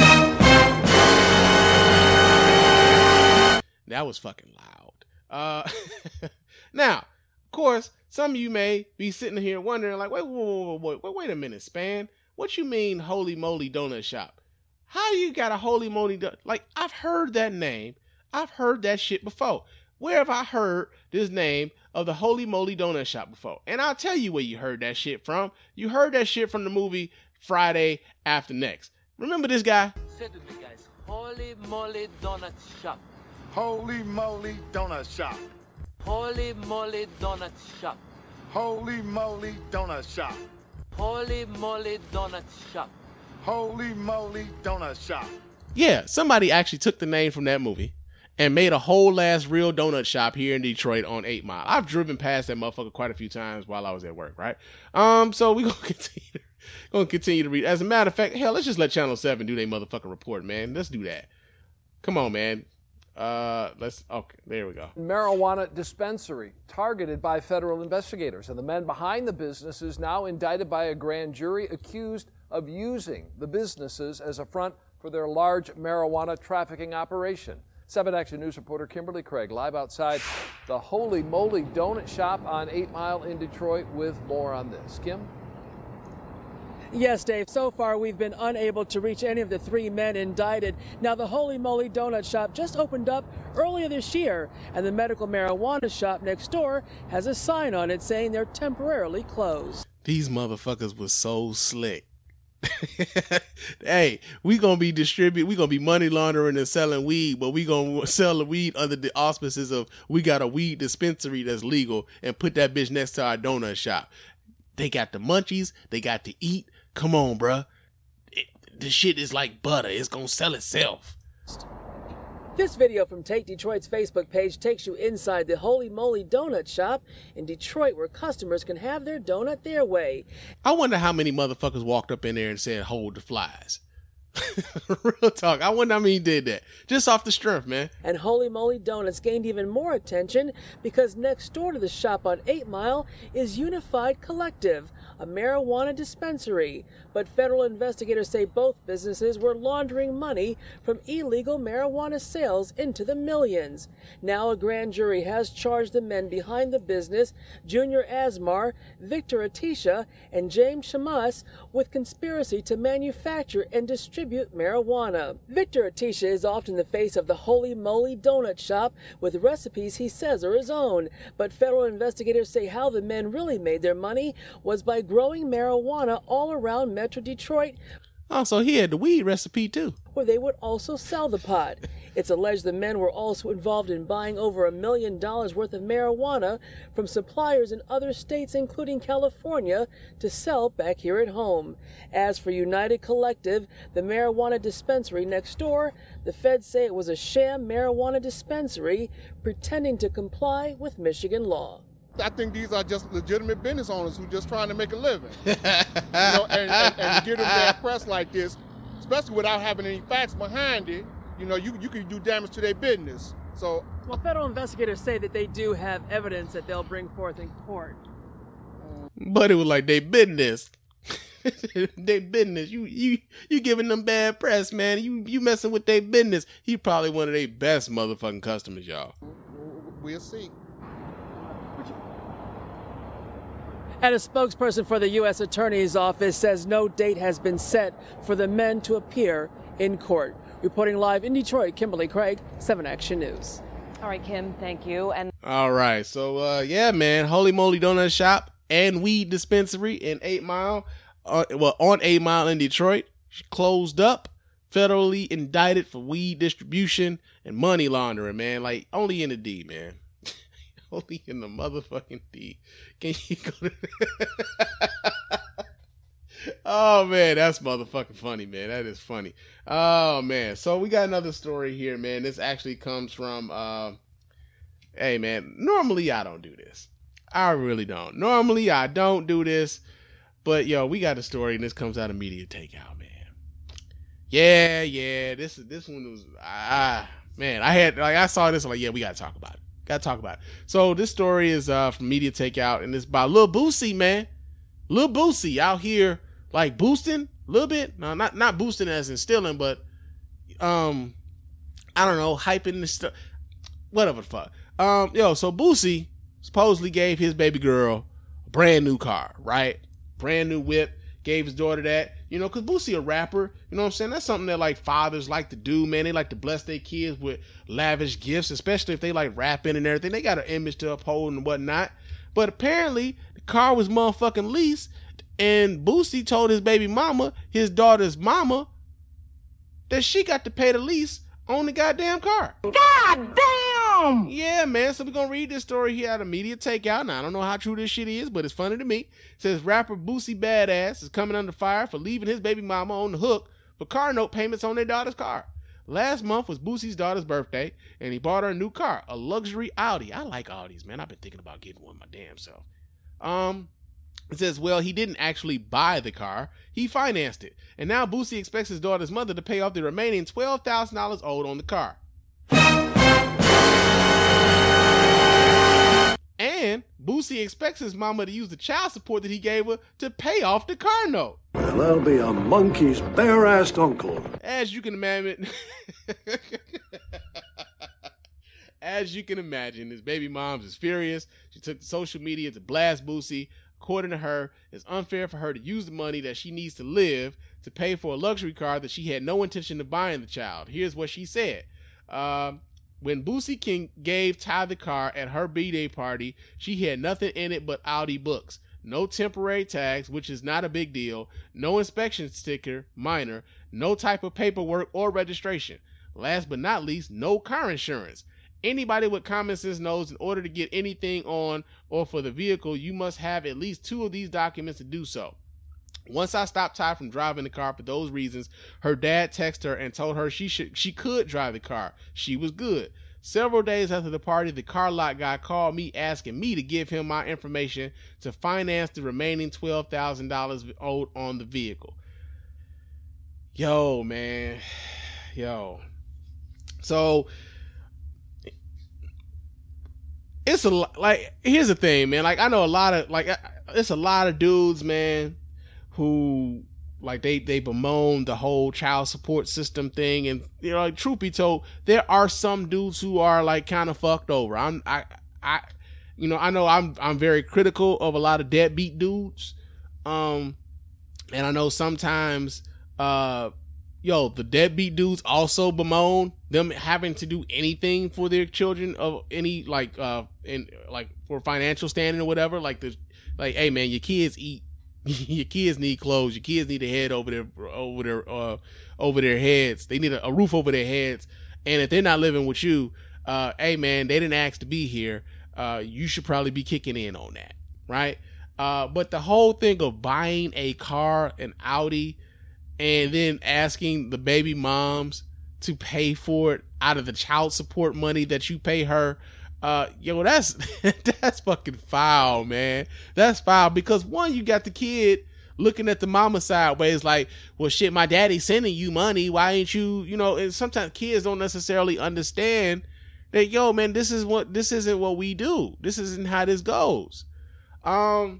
That was fucking loud. Uh, now, of course, some of you may be sitting here wondering, like, wait, wait, wait, wait, wait a minute, Span. What you mean, Holy Moly Donut Shop? How you got a Holy Moly donut? Like, I've heard that name. I've heard that shit before. Where have I heard this name of the Holy Moly Donut Shop before? And I'll tell you where you heard that shit from. You heard that shit from the movie Friday After Next. Remember this guy? Say to me, guys, Holy Moly Donut Shop. Holy Moly Donut Shop. Holy Moly Donut Shop. Holy Moly Donut Shop. Holy Moly Donut Shop. Holy Moly Donut Shop. Yeah, somebody actually took the name from that movie and made a whole ass real donut shop here in Detroit on eight mile. I've driven past that motherfucker quite a few times while I was at work, right? Um, so we gonna continue, gonna continue to read. As a matter of fact, hell, let's just let Channel seven do their motherfucking report, man. Let's do that. Come on, man. Uh, let's, okay, there we go. Marijuana dispensary targeted by federal investigators, and the men behind the businesses now indicted by a grand jury accused of using the businesses as a front for their large marijuana trafficking operation. seven Action News reporter Kimberly Craig live outside the Holy Moly Donut Shop on eight mile in Detroit with more on this. Kim? Yes, Dave. So far, we've been unable to reach any of the three men indicted. Now, the Holy Moly Donut Shop just opened up earlier this year, and the medical marijuana shop next door has a sign on it saying they're temporarily closed. These motherfuckers was so slick. Hey, we gonna be distribute. We gonna be money laundering and selling weed, but we gonna sell the weed under the auspices of we got a weed dispensary that's legal and put that bitch next to our donut shop. They got the munchies. They got to eat. Come on, bruh. It, the shit is like butter. It's gonna sell itself. This video from Take Detroit's Facebook page takes you inside the Holy Moly Donut Shop in Detroit, where customers can have their donut their way. I wonder how many motherfuckers walked up in there and said, hold the flies. Real talk. I wonder how many did that. Just off the strength, man. And Holy Moly Donuts gained even more attention because next door to the shop on eight mile is Unified Collective, a marijuana dispensary. But federal investigators say both businesses were laundering money from illegal marijuana sales into the millions. Now a grand jury has charged the men behind the business, Junior Asmar, Victor Atisha, and James Shamas, with conspiracy to manufacture and distribute marijuana. Victor Atisha is often the face of the Holy Moly Donut Shop with recipes he says are his own. But federal investigators say how the men really made their money was by growing marijuana all around Metro Detroit. Oh, so he had the weed recipe too, where they would also sell the pot. It's alleged the men were also involved in buying over a million dollars worth of marijuana from suppliers in other states, including California, to sell back here at home. As for United Collective, the marijuana dispensary next door, the feds say it was a sham marijuana dispensary pretending to comply with Michigan law. I think these are just legitimate business owners who just trying to make a living. you know, and, and, and to give them bad press like this, especially without having any facts behind it, you know, you, you can do damage to their business. So, well, federal investigators say that they do have evidence that they'll bring forth in court. But it was like they business. They business. You you you giving them bad press, man. You you messing with their business. He probably one of their best motherfucking customers, y'all. We'll see. And a spokesperson for the U S Attorney's Office says no date has been set for the men to appear in court. Reporting live in Detroit, Kimberly Craig, seven Action News. All right, Kim, thank you. And all right, so uh, yeah, man, Holy Moly Donut Shop and weed dispensary in eight mile, uh, well, on eight mile in Detroit, closed up, federally indicted for weed distribution and money laundering, man. Like only in the D, man. Only in the motherfucking D. Can you go to Oh man, that's motherfucking funny, man. That is funny. Oh man. So we got another story here, man. This actually comes from uh hey man, normally I don't do this. I really don't. Normally I don't do this. But yo, we got a story and this comes out of Media Takeout, man. Yeah, yeah. This this one was ah man, I had like I saw this, I'm like, yeah, we gotta talk about it. Gotta talk about it. So this story is uh from Media Takeout and it's by Lil Boosie, man. Lil Boosie out here like boosting a little bit. No, not not boosting as in stealing, but um I don't know, hyping this stuff. Whatever the fuck. Um, yo, so Boosie supposedly gave his baby girl a brand new car, right? Brand new whip, gave his daughter that. You know, cause Boosie a rapper, you know what I'm saying? That's something that like fathers like to do, man. They like to bless their kids with lavish gifts, especially if they like rapping and everything. They got an image to uphold and whatnot. But apparently the car was motherfucking leased, and Boosie told his baby mama, his daughter's mama, that she got to pay the lease on the goddamn car. God damn! Yeah, man. So we're going to read this story here out of Media Takeout. Now, I don't know how true this shit is, but it's funny to me. It says rapper Boosie Badass is coming under fire for leaving his baby mama on the hook for car note payments on their daughter's car. Last month was Boosie's daughter's birthday, and he bought her a new car, a luxury Audi. I like Audis, man. I've been thinking about getting one my damn self. Um... It says, well, he didn't actually buy the car. He financed it. And now Boosie expects his daughter's mother to pay off the remaining twelve thousand dollars owed on the car. And Boosie expects his mama to use the child support that he gave her to pay off the car note. Well, that'll be a monkey's bare-assed uncle. As you can imagine... As you can imagine, his baby mom is furious. She took to social media to blast Boosie. According to her, it's unfair for her to use the money that she needs to live to pay for a luxury car that she had no intention of buying the child. Here's what she said. Um, when Boosie King gave Ty the car at her B-Day party, she had nothing in it but Audi books. no temporary tags, which is not a big deal, no inspection sticker, minor, no type of paperwork or registration. Last but not least, no car insurance. Anybody with common sense knows in order to get anything on or for the vehicle, you must have at least two of these documents to do so. Once I stopped Ty from driving the car for those reasons, her dad texted her and told her she should she could drive the car. She was good. Several days after the party, the car lot guy called me asking me to give him my information to finance the remaining twelve thousand dollars owed on the vehicle. Yo, man. Yo. So it's a like here's the thing, man. Like I know a lot of like it's a lot of dudes, man, who like they they bemoan the whole child support system thing, and you know, like truth be told, there are some dudes who are like kind of fucked over. I'm I I you know I know I'm I'm very critical of a lot of deadbeat dudes, um, and I know sometimes uh. Yo, the deadbeat dudes also bemoan them having to do anything for their children of any like uh in like for financial standing or whatever. Like the like, hey man, your kids eat, your kids need clothes, your kids need a head over their over their uh over their heads. They need a, a roof over their heads, and if they're not living with you, uh, hey man, they didn't ask to be here. Uh, you should probably be kicking in on that, right? Uh, but the whole thing of buying a car, an Audi, and then asking the baby moms to pay for it out of the child support money that you pay her. Uh, yo, that's, that's fucking foul, man. That's foul because one, you got the kid looking at the mama sideways like, well, shit, my daddy's sending you money. Why ain't you, you know, and sometimes kids don't necessarily understand that, yo, man, this is what, this isn't what we do. This isn't how this goes. Um,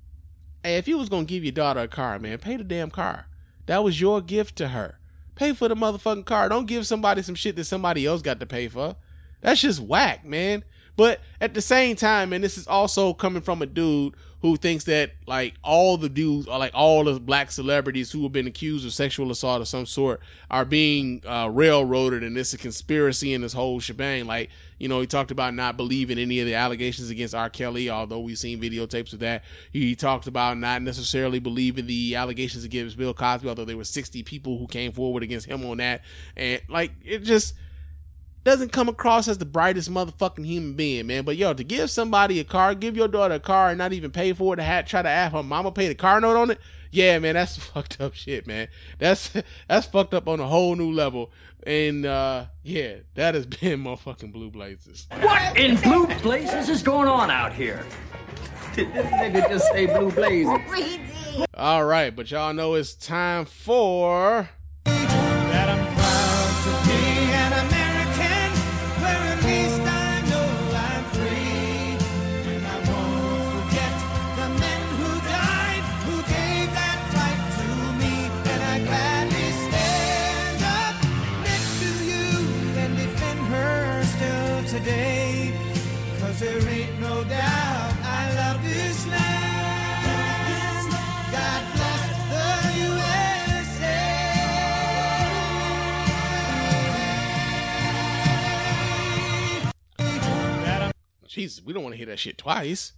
hey, if you was going to give your daughter a car, man, pay the damn car. That was your gift to her. Pay for the motherfucking car. Don't give somebody some shit that somebody else got to pay for. That's just whack, man. But at the same time, and this is also coming from a dude who thinks that like all the dudes or like all the black celebrities who have been accused of sexual assault of some sort are being uh, railroaded, and it's a conspiracy in this whole shebang. Like, you know, he talked about not believing any of the allegations against R. Kelly, although we've seen videotapes of that. He talked about not necessarily believing the allegations against Bill Cosby, although there were sixty people who came forward against him on that. And like, it just doesn't come across as the brightest motherfucking human being, man. But yo, to give somebody a car, give your daughter a car and not even pay for it, to have, try to have her mama pay the car note on it, yeah, man, that's fucked up shit, man. That's that's fucked up on a whole new level. And uh yeah, that has been motherfucking Blue Blazers. What in blue blazes is going on out here? This nigga just say Blue Blazes. All right, but y'all know it's time for that I'm proud to be an American, where at least I know I'm free. And I won't forget the men who died, who gave that right to me. And I gladly stand up next to you and defend her still today. Cause there ain't no doubt I love this land. God bless the U S A. Jesus, we don't want to hear that shit twice.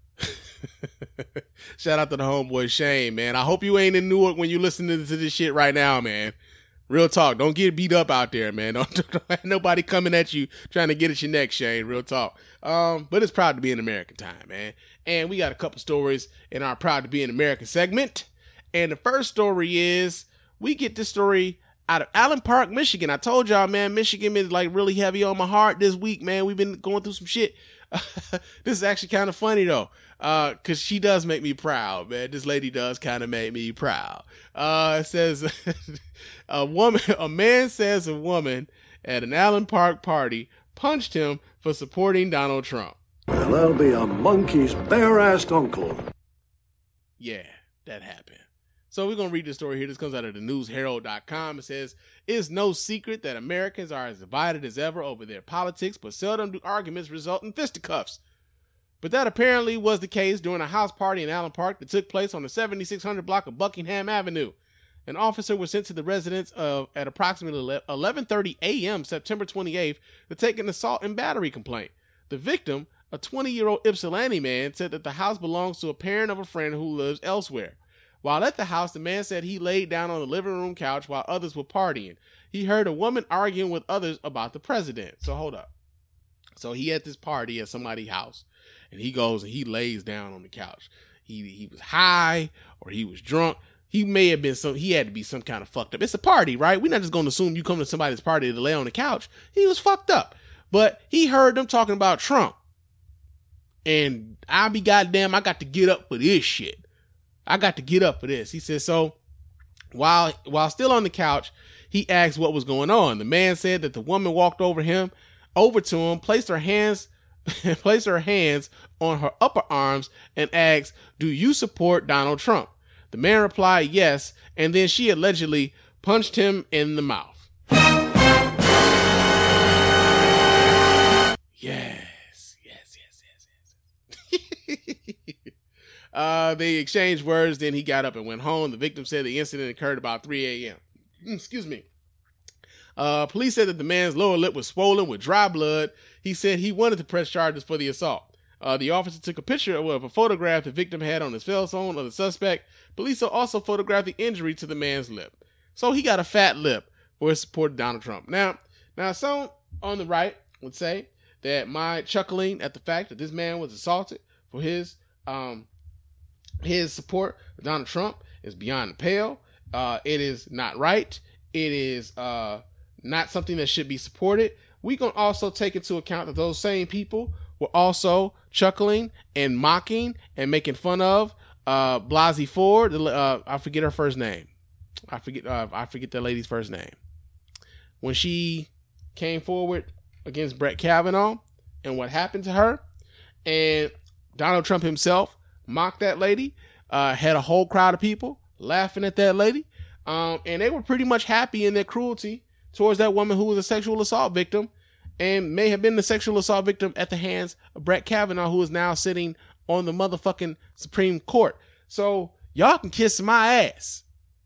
Shout out to the homeboy Shane, man. I hope you ain't in Newark when you listening to this shit right now, man. Real talk. Don't get beat up out there, man. Don't, don't, don't have nobody coming at you trying to get at your neck, Shane. Real talk. Um, but it's proud to be an American time, man. And we got a couple stories in our Proud to be an American segment. And the first story is, we get this story out of Allen Park, Michigan. I told y'all, man, Michigan is like really heavy on my heart this week, man. We've been going through some shit. This is actually kind of funny though, uh, cause she does make me proud, man. This lady does kind of make me proud. Uh, it says a woman, a man says a woman at an Allen Park party punched him for supporting Donald Trump. Well, that'll be a monkey's bare-assed uncle. Yeah, that happened. So we're going to read this story here. This comes out of the news herald dot com. It says, it's no secret that Americans are as divided as ever over their politics, but seldom do arguments result in fisticuffs. But that apparently was the case during a house party in Allen Park that took place on the seventy-six hundred block of Buckingham Avenue. An officer was sent to the residence of at approximately eleven thirty a.m. September twenty-eighth to take an assault and battery complaint. The victim, a twenty-year-old Ypsilanti man said that the house belongs to a parent of a friend who lives elsewhere. While at the house, the man said he laid down on the living room couch while others were partying. He heard a woman arguing with others about the president. So hold up. So he at this party at somebody's house, and he goes and he lays down on the couch. He he was high or he was drunk. He may have been some, he had to be some kind of fucked up. It's a party, right? We're not just going to assume you come to somebody's party to lay on the couch. He was fucked up. But he heard them talking about Trump. And I'll be goddamn, I got to get up for this shit. I got to get up for this. He said, so while while still on the couch, he asked what was going on. The man said that the woman walked over him, over to him, placed her hands, placed her hands on her upper arms and asked, "Do you support Donald Trump?" The man replied, "Yes," and then she allegedly punched him in the mouth. Yes, yes, yes, yes, yes. uh, they exchanged words, then he got up and went home. The victim said the incident occurred about three a.m. Excuse me. Uh, police said that the man's lower lip was swollen with dry blood. He said he wanted to press charges for the assault. Uh, the officer took a picture of a photograph the victim had on his cell phone of the suspect. Police also photographed the injury to the man's lip. So he got a fat lip for his support of Donald Trump. Now, now some on the right would say that my chuckling at the fact that this man was assaulted for his um his support of Donald Trump is beyond the pale. Uh, it is not right. It is uh not something that should be supported. We can also take into account that those same people were also chuckling and mocking and making fun of uh, Blasey Ford. Uh, I forget her first name. I forget. Uh, I forget the lady's first name. When she came forward against Brett Kavanaugh and what happened to her, and Donald Trump himself mocked that lady, uh, had a whole crowd of people laughing at that lady, um, and they were pretty much happy in their cruelty towards that woman who was a sexual assault victim and may have been the sexual assault victim at the hands of Brett Kavanaugh, who is now sitting on the motherfucking Supreme Court. So y'all can kiss my ass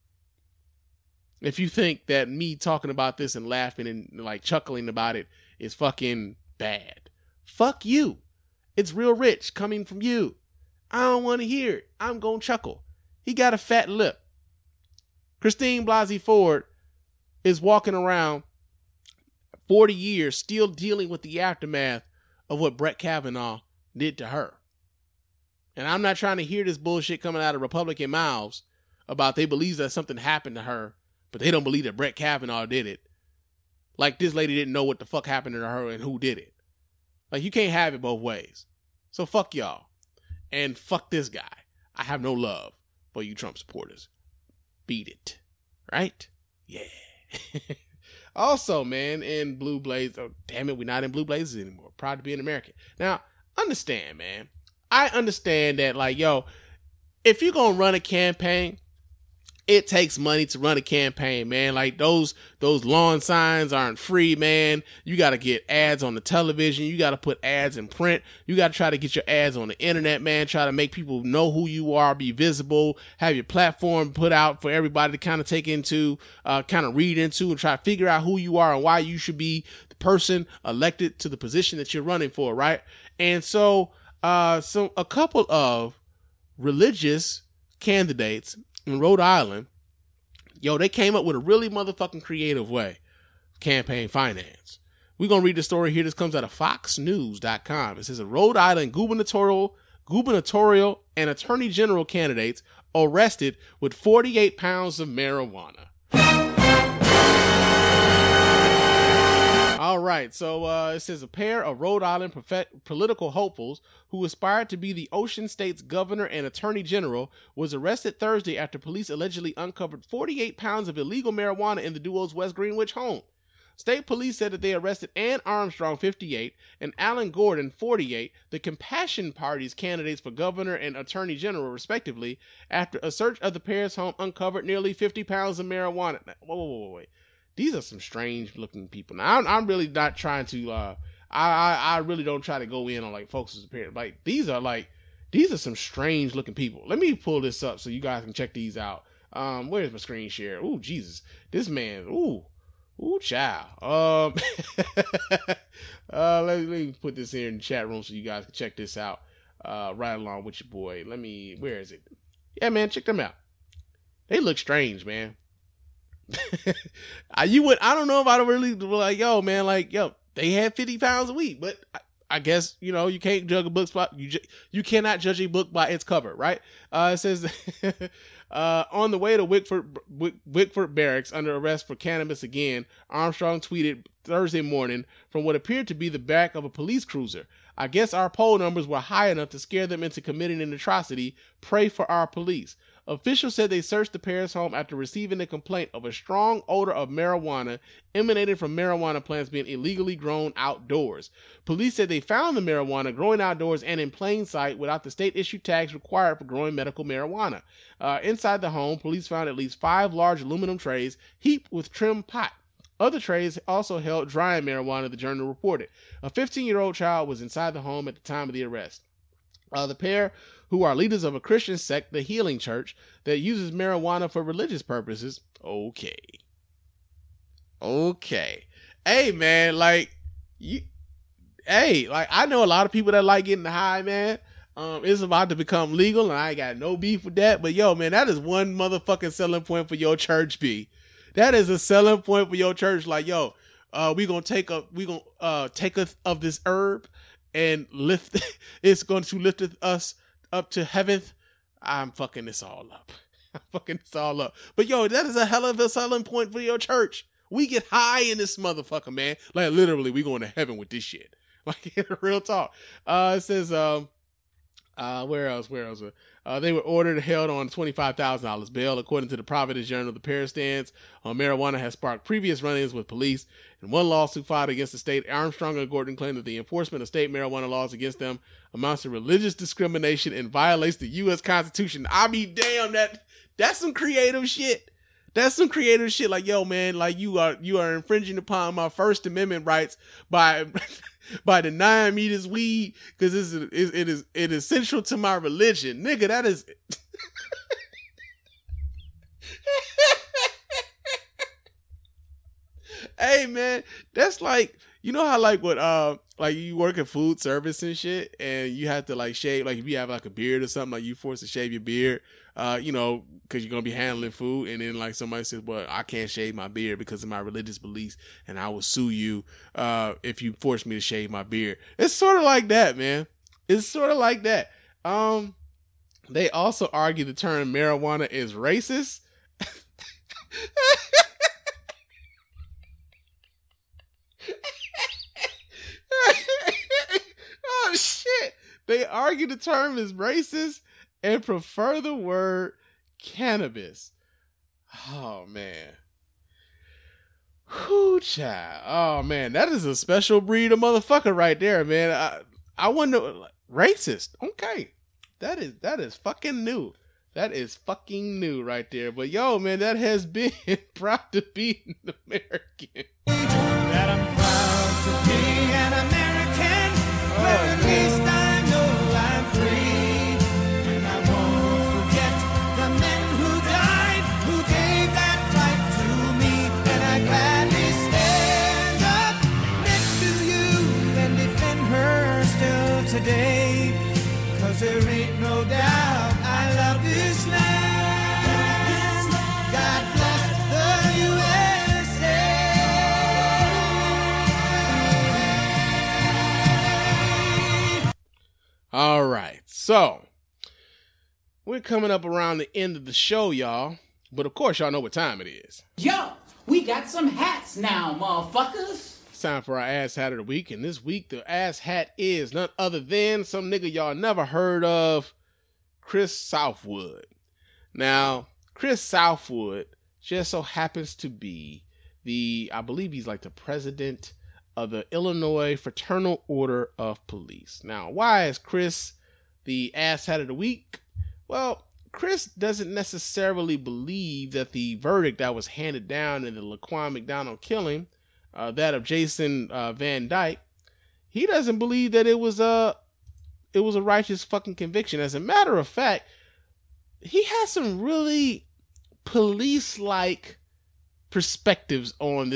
if you think that me talking about this and laughing and like chuckling about it is fucking bad. Fuck you. It's real rich coming from you. I don't want to hear it. I'm gonna chuckle. He got a fat lip. Christine Blasey Ford is walking around forty years still dealing with the aftermath of what Brett Kavanaugh did to her. And I'm not trying to hear this bullshit coming out of Republican mouths about they believe that something happened to her, but they don't believe that Brett Kavanaugh did it. Like this lady didn't know what the fuck happened to her and who did it. Like you can't have it both ways. So fuck y'all. And fuck this guy. I have no love for you Trump supporters. Beat it. Right? Yeah. Also, man, in Blue Blazers, oh, damn it, we're not in Blue Blazers anymore. Proud to be an American. Now, understand, man. I understand that, like, yo, if you're going to run a campaign, it takes money to run a campaign, man. Like, those those lawn signs aren't free, man. You got to get ads on the television. You got to put ads in print. You got to try to get your ads on the internet, man. Try to make people know who you are, be visible, have your platform put out for everybody to kind of take into, uh, kind of read into and try to figure out who you are and why you should be the person elected to the position that you're running for, right? And so, uh, so a couple of religious candidates in Rhode Island, yo, they came up with a really motherfucking creative way of campaign finance. We're going to read the story here. This comes out of fox news dot com. It says a Rhode Island gubernatorial, gubernatorial and attorney general candidates arrested with forty-eight pounds of marijuana. All right, so uh, it says a pair of Rhode Island prof- political hopefuls who aspired to be the Ocean State's governor and attorney general was arrested Thursday after police allegedly uncovered forty-eight pounds of illegal marijuana in the duo's West Greenwich home. State police said that they arrested Ann Armstrong, fifty-eight, and Alan Gordon, forty-eight, the Compassion Party's candidates for governor and attorney general, respectively, after a search of the pair's home uncovered nearly fifty pounds of marijuana. Whoa, whoa, whoa, wait. These are some strange looking people. Now, I'm, I'm really not trying to, uh, I, I, I really don't try to go in on like folks' appearance. Like, these are like, these are some strange looking people. Let me pull this up so you guys can check these out. Um, where's my screen share? Ooh, Jesus. This man, ooh, Ooh, child. Um, uh, let, let me put this here in the chat room so you guys can check this out. Uh, right along with your boy. Let me. Where is it? Yeah, man, check them out. They look strange, man. I, you would. I don't know if I'd really be like, yo, man, like, yo, they had fifty pounds a week, but I, I guess, you know, you can't judge a book spot. You ju- you cannot judge a book by its cover, right? Uh, it says, uh, on the way to Wickford, Wick, Wickford Barracks under arrest for cannabis again, Armstrong tweeted Thursday morning from what appeared to be the back of a police cruiser. I guess our poll numbers were high enough to scare them into committing an atrocity. Pray for our police. Officials said they searched the pair's home after receiving a complaint of a strong odor of marijuana emanating from marijuana plants being illegally grown outdoors. Police said they found the marijuana growing outdoors and in plain sight without the state-issued tags required for growing medical marijuana. Uh, inside the home, police found at least five large aluminum trays heaped with trim pot. Other trays also held drying marijuana, the Journal reported. A fifteen-year-old child was inside the home at the time of the arrest. Uh, the pair, who are leaders of a Christian sect, the Healing Church, that uses marijuana for religious purposes. Okay. Okay. Hey, man, like, you, hey, like, I know a lot of people that like getting high, man. Um, it's about to become legal, and I ain't got no beef with that. But, yo, man, that is one motherfucking selling point for your church, B. That is a selling point for your church. Like, yo, uh, we gonna take a, we gonna uh take a of this herb and lift. It's going to lift us up to heaven. I'm fucking this all up. I'm fucking this all up. But yo, that is a hell of a selling point for your church. We get high in this motherfucker, man. Like literally, we going to heaven with this shit. Like real talk. Uh, it says, um, uh, where else? Where else? Uh, they were ordered and held on twenty-five thousand dollars bail. According to the Providence Journal, the pair stands on marijuana has sparked previous run-ins with police. In one lawsuit filed against the state, Armstrong and Gordon claimed that the enforcement of state marijuana laws against them amounts to religious discrimination and violates the U S Constitution. I mean, damn, that that's some creative shit. That's some creative shit. Like, yo, man, like you are you are infringing upon my First Amendment rights by by denying me this weed because this is it, it is it is central to my religion, nigga. That is. Hey, man, that's like, you know how like what uh like you work in food service and shit, and you have to like shave, like if you have like a beard or something, like you forced to shave your beard, uh, you know, because you're gonna be handling food, and then like somebody says, well, I can't shave my beard because of my religious beliefs, and I will sue you uh if you force me to shave my beard. It's sort of like that, man. It's sort of like that. Um, they also argue the term marijuana is racist. Oh shit. They argue the term is racist and prefer the word cannabis. Oh man. Whoo, child. Oh man, that is a special breed of motherfucker right there, man. I I wonder, racist. Okay. That is that is fucking new. That is fucking new right there. But yo, man, that has been Proud to Be an American. That I'm proud to be an American, where at least I know I'm free. And I won't forget the men who died, who gave that right to me. And I gladly stand up next to you and defend her still today. Cause there ain't no doubt I love this land. God bless the U S A. All right, so we're coming up around the end of the show, y'all. But of course, y'all know what time it is. Yo, we got some hats now, motherfuckers. It's time for our ass hat of the week, and this week the ass hat is none other than some nigga y'all never heard of, Chris Southwood. Now, Chris Southwood just so happens to be the, I believe he's like the president of the Illinois Fraternal Order of Police. Now, why is Chris the ass hat of the week? Well, Chris doesn't necessarily believe that the verdict that was handed down in the Laquan McDonald killing, uh, that of Jason uh, Van Dyke, he doesn't believe that it was a it was a righteous fucking conviction. As a matter of fact, he has some really police-like perspectives on this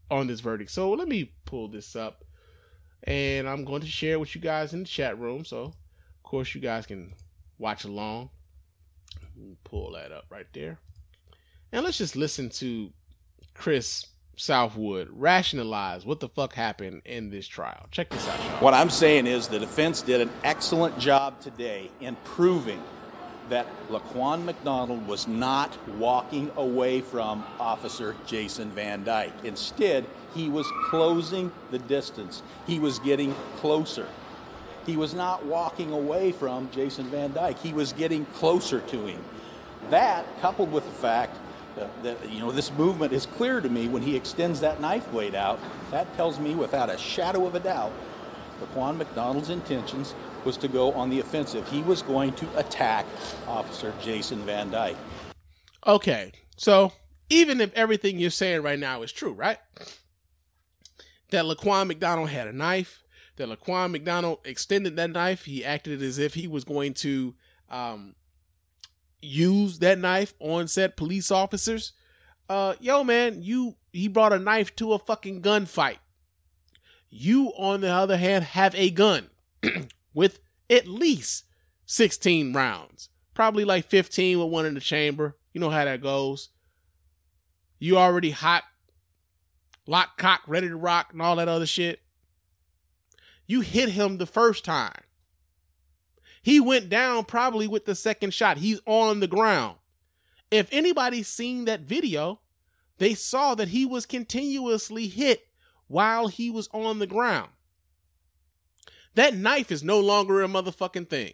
on this verdict. So let me pull this up, and I'm going to share it with you guys in the chat room. So, of course, you guys can watch along. Pull that up right there. And let's just listen to Chris Southwood rationalize what the fuck happened in this trial. Check this out, y'all. What I'm saying is the defense did an excellent job today in proving that Laquan McDonald was not walking away from Officer Jason Van Dyke. Instead, he was closing the distance. He was getting closer. He was not walking away from Jason Van Dyke. He was getting closer to him. That, coupled with the fact that, that, you know, this movement is clear to me when he extends that knife blade out, that tells me without a shadow of a doubt Laquan McDonald's intentions was to go on the offensive. He was going to attack Officer Jason Van Dyke. Okay, so even if everything you're saying right now is true, right? That Laquan McDonald had a knife, that Laquan McDonald extended that knife, he acted as if he was going to um, use that knife on said police officers. Uh, yo, man, you he brought a knife to a fucking gunfight. You, on the other hand, have a gun with at least sixteen rounds. Probably like fifteen with one in the chamber. You know how that goes. You already hot, lock, cock, ready to rock, and all that other shit. You hit him the first time. He went down probably with the second shot. He's on the ground. If anybody's seen that video, they saw that he was continuously hit while he was on the ground. That knife is no longer a motherfucking thing.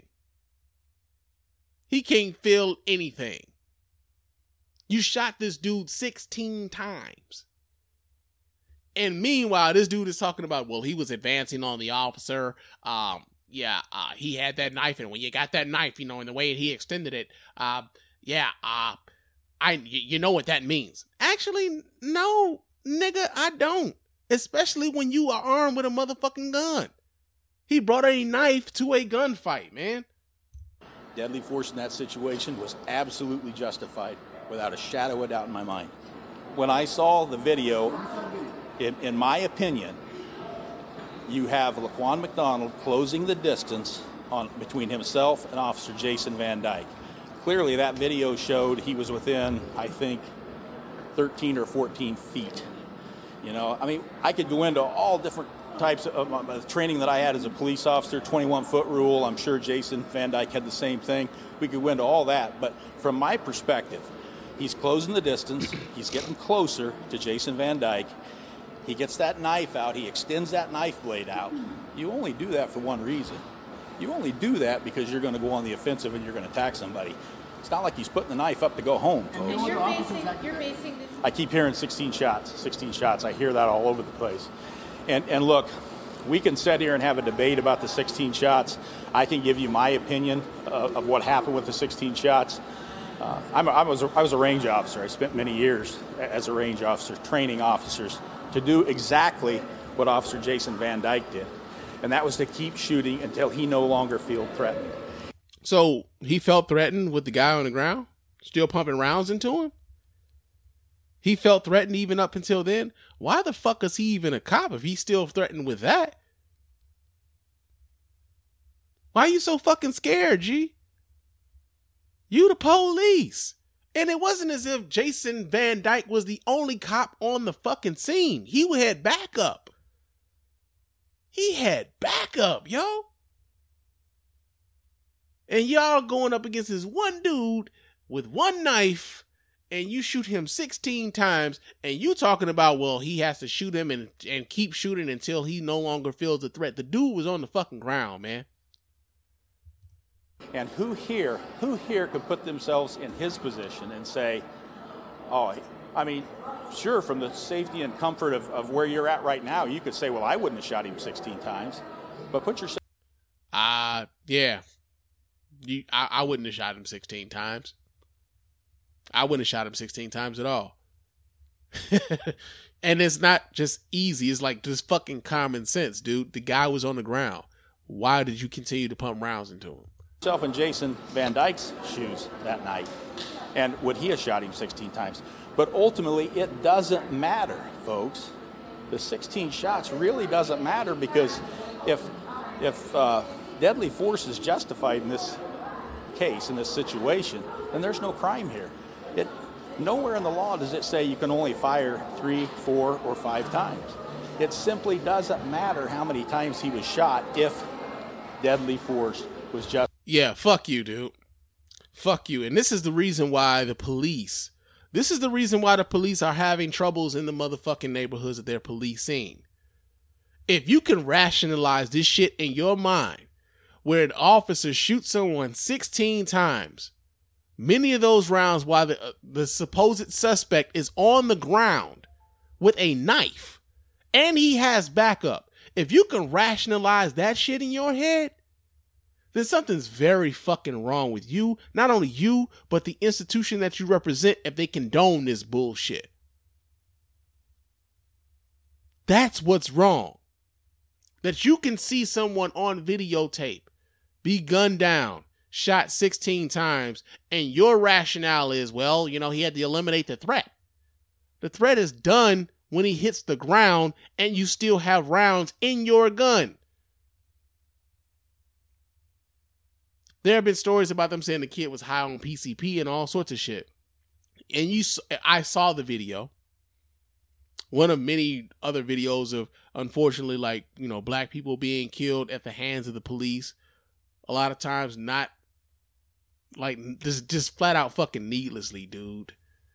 He can't feel anything. You shot this dude sixteen times. And meanwhile, this dude is talking about, well, he was advancing on the officer. Um, yeah, uh, he had that knife, and when you got that knife, you know, in the way he extended it, uh, yeah, uh, I, you know what that means. Actually, no, nigga, I don't. Especially when you are armed with a motherfucking gun. He brought a knife to a gunfight, man. Deadly force in that situation was absolutely justified, without a shadow of doubt in my mind. When I saw the video, in, in my opinion, you have Laquan McDonald closing the distance on between himself and Officer Jason Van Dyke. Clearly, that video showed he was within, I think, thirteen or fourteen feet. You know, I mean, I could go into all different types of uh, training that I had as a police officer, twenty-one foot rule. I'm sure Jason Van Dyke had the same thing. We could go into all that. But from my perspective, he's closing the distance. He's getting closer to Jason Van Dyke. He gets that knife out. He extends that knife blade out. You only do that for one reason. You only do that because you're going to go on the offensive and you're going to attack somebody. It's not like he's putting the knife up to go home, folks. You're basing, you're basing this. I keep hearing sixteen shots, sixteen shots. I hear that all over the place. And and look, we can sit here and have a debate about the sixteen shots. I can give you my opinion of, of what happened with the sixteen shots. Uh, I'm a, I, was a, I was a range officer. I spent many years as a range officer training officers to do exactly what Officer Jason Van Dyke did. And that was to keep shooting until he no longer felt threatened. So he felt threatened with the guy on the ground, still pumping rounds into him? He felt threatened even up until then? Why the fuck is he even a cop if he's still threatened with that? Why are you so fucking scared, G? You the police. And it wasn't as if Jason Van Dyke was the only cop on the fucking scene. He had backup. He had backup, yo. And y'all going up against this one dude with one knife, and you shoot him sixteen times, and you talking about, well, he has to shoot him and, and keep shooting until he no longer feels a threat. The dude was on the fucking ground, man. And who here, who here could put themselves in his position and say, oh, I mean, sure, from the safety and comfort of, of where you're at right now, you could say, well, I wouldn't have shot him sixteen times. But put yourself... Uh, yeah. You, I, I wouldn't have shot him sixteen times. I wouldn't have shot him sixteen times at all. And it's not just easy. It's like just fucking common sense, dude. The guy was on the ground. Why did you continue to pump rounds into him? Myself in Jason Van Dyke's shoes that night. And would he have shot him sixteen times? But ultimately, it doesn't matter, folks. the sixteen shots really doesn't matter, because if if uh, deadly force is justified in this case, in this situation, then there's no crime here. It nowhere in the law does it say you can only fire three, four, or five times. It simply doesn't matter how many times he was shot if deadly force was just. Yeah, fuck you, dude. Fuck you. And this is the reason why the police, this is the reason why the police are having troubles in the motherfucking neighborhoods that they're policing. If you can rationalize this shit in your mind, where an officer shoots someone sixteen times, many of those rounds while the, uh, the supposed suspect is on the ground with a knife and he has backup. If you can rationalize that shit in your head, then something's very fucking wrong with you. Not only you, but the institution that you represent, if they condone this bullshit. That's what's wrong. That you can see someone on videotape be gunned down, shot sixteen times, and your rationale is, well, you know, he had to eliminate the threat. The threat is done when he hits the ground and you still have rounds in your gun. There have been stories about them saying the kid was high on P C P and all sorts of shit. And you, I saw the video. One of many other videos of, unfortunately, like, you know, black people being killed at the hands of the police. A lot of times not, like, just, just flat out fucking needlessly, dude.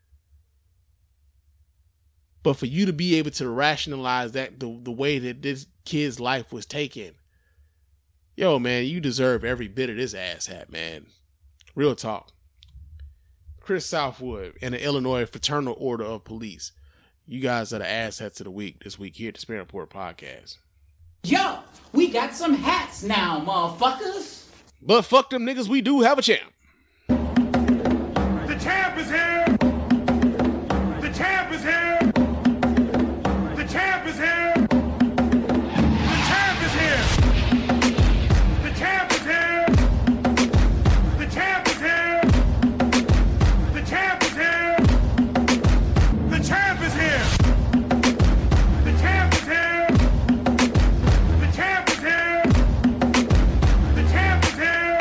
But for you to be able to rationalize that, the, the way that this kid's life was taken, yo, man, you deserve every bit of this asshat, man. Real talk. Chris Southwood and the Illinois Fraternal Order of Police. You guys are the asshats of the week this week here at the Spam Report Podcast. Yo, we got some hats now, motherfuckers. But fuck them niggas, we do have a champ. The champ is here. The champ is here. The champ is here. The champ is here. The champ is here. The champ is here. The champ is here. The champ is here. The champ is here. The champ is here. The champ is here.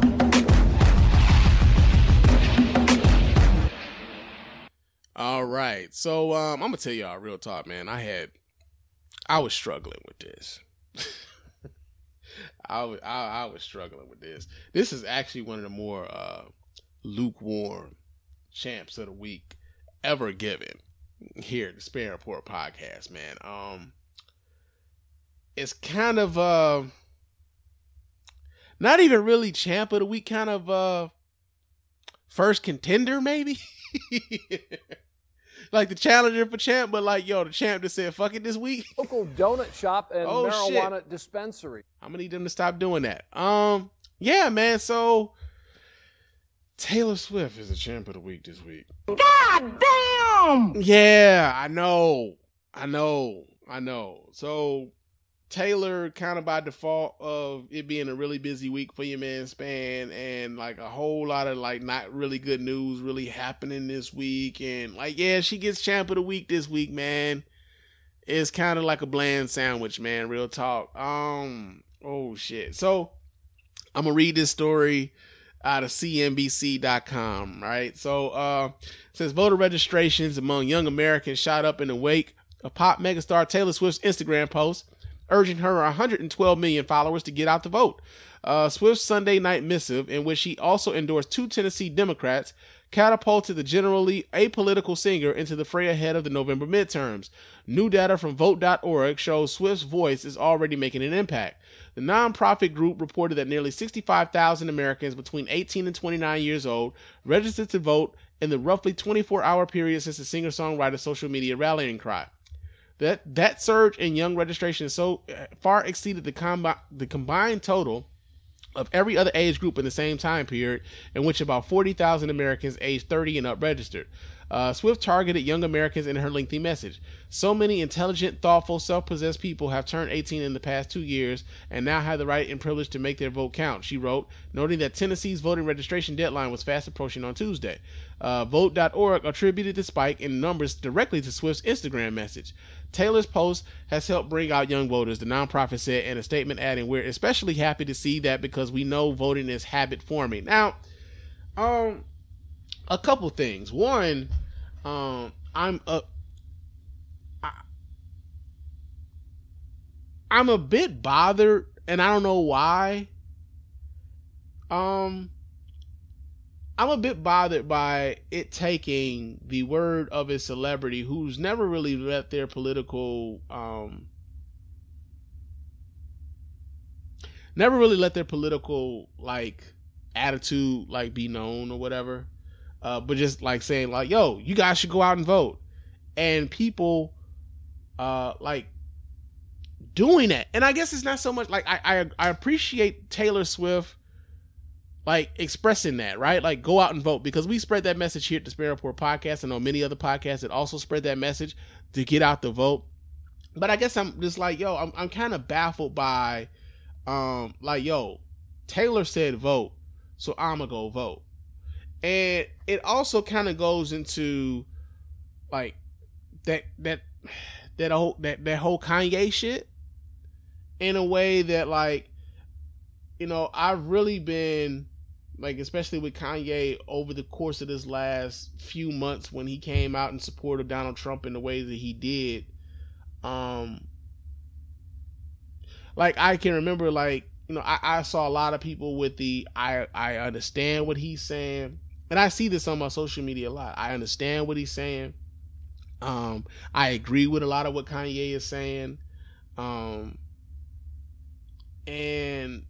All right. So um, I'm going to tell y'all real talk, man. I had, I was struggling with this. I, was, I, I was struggling with this. This is actually one of the more uh, lukewarm champs of the week ever given here at the Spam Report Podcast, man. Um, it's kind of uh, not even really champ of the week, kind of uh, first contender, maybe. Like the challenger for champ, but like, yo, the champ just said, fuck it this week. Local donut shop and Oh, marijuana shit. dispensary. I'm gonna need them to stop doing that. Um, yeah, man. So Taylor Swift is the champ of the week this week. God damn! Yeah, I know, I know, I know. So Taylor, kind of by default of it being a really busy week for your man Span, and like a whole lot of like not really good news really happening this week, and like, yeah, she gets champ of the week this week, man. It's kind of like a bland sandwich, man. Real talk. Um, oh shit. So I'm gonna read this story out of C N B C dot com, right? So uh, it says voter registrations among young Americans shot up in the wake of pop megastar Taylor Swift's Instagram post urging her one hundred twelve million followers to get out to vote. Uh, Swift's Sunday night missive, in which she also endorsed two Tennessee Democrats, catapulted the generally apolitical singer into the fray ahead of the November midterms. New data from vote dot org shows Swift's voice is already making an impact. The nonprofit group reported that nearly sixty-five thousand Americans between eighteen and twenty-nine years old registered to vote in the roughly twenty-four hour period since the singer-songwriter's social media rallying cry. That that surge in young registration so far exceeded the, combi- the combined total of every other age group in the same time period, in which about forty thousand Americans aged thirty and up registered. Uh, Swift targeted young Americans in her lengthy message. So many intelligent, thoughtful, self-possessed people have turned eighteen in the past two years and now have the right and privilege to make their vote count, she wrote, noting that Tennessee's voting registration deadline was fast approaching on Tuesday. Uh, Vote dot org attributed the spike in numbers directly to Swift's Instagram message. Taylor's post has helped bring out young voters, the nonprofit said in a statement, adding, "We're especially happy to see that because we know voting is habit forming." Now, um, a couple things. One, um, I'm a, I, I'm a bit bothered, and I don't know why. Um, I'm a bit bothered by it taking the word of a celebrity who's never really let their political, um, never really let their political, like, attitude, like, be known or whatever. Uh, but just, like, saying, like, yo, you guys should go out and vote. And people, uh, like, doing that. And I guess it's not so much, like, I, I, I appreciate Taylor Swift, like, expressing that, right? Like, go out and vote, because we spread that message here at the Spare Report podcast and on many other podcasts that also spread that message to get out the vote. But I guess I'm just like, yo, I'm, I'm kind of baffled by, um, like, yo, Taylor said vote, so I'ma go vote. And it also kind of goes into, like, that, that, that whole, that, that whole Kanye shit in a way that, like, you know, I've really been, like, especially with Kanye over the course of this last few months when he came out in support of Donald Trump in the way that he did. Um, like, I can remember, like, you know, I, I saw a lot of people with the, I, I understand what he's saying. And I see this on my social media a lot. I understand what he's saying. Um, I agree with a lot of what Kanye is saying. Um, and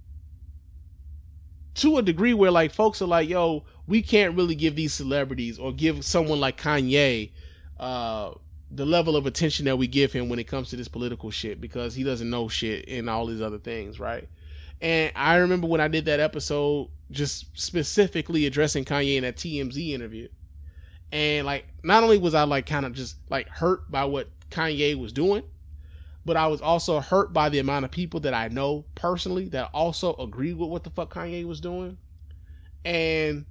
to a degree where, like, folks are like, yo, we can't really give these celebrities or give someone like Kanye uh, the level of attention that we give him when it comes to this political shit, because he doesn't know shit and all these other things, right? And I remember when I did that episode just specifically addressing Kanye in that T M Z interview. And, like, not only was I, like, kind of just, like, hurt by what Kanye was doing, but I was also hurt by the amount of people that I know personally that also agree with what the fuck Kanye was doing. And,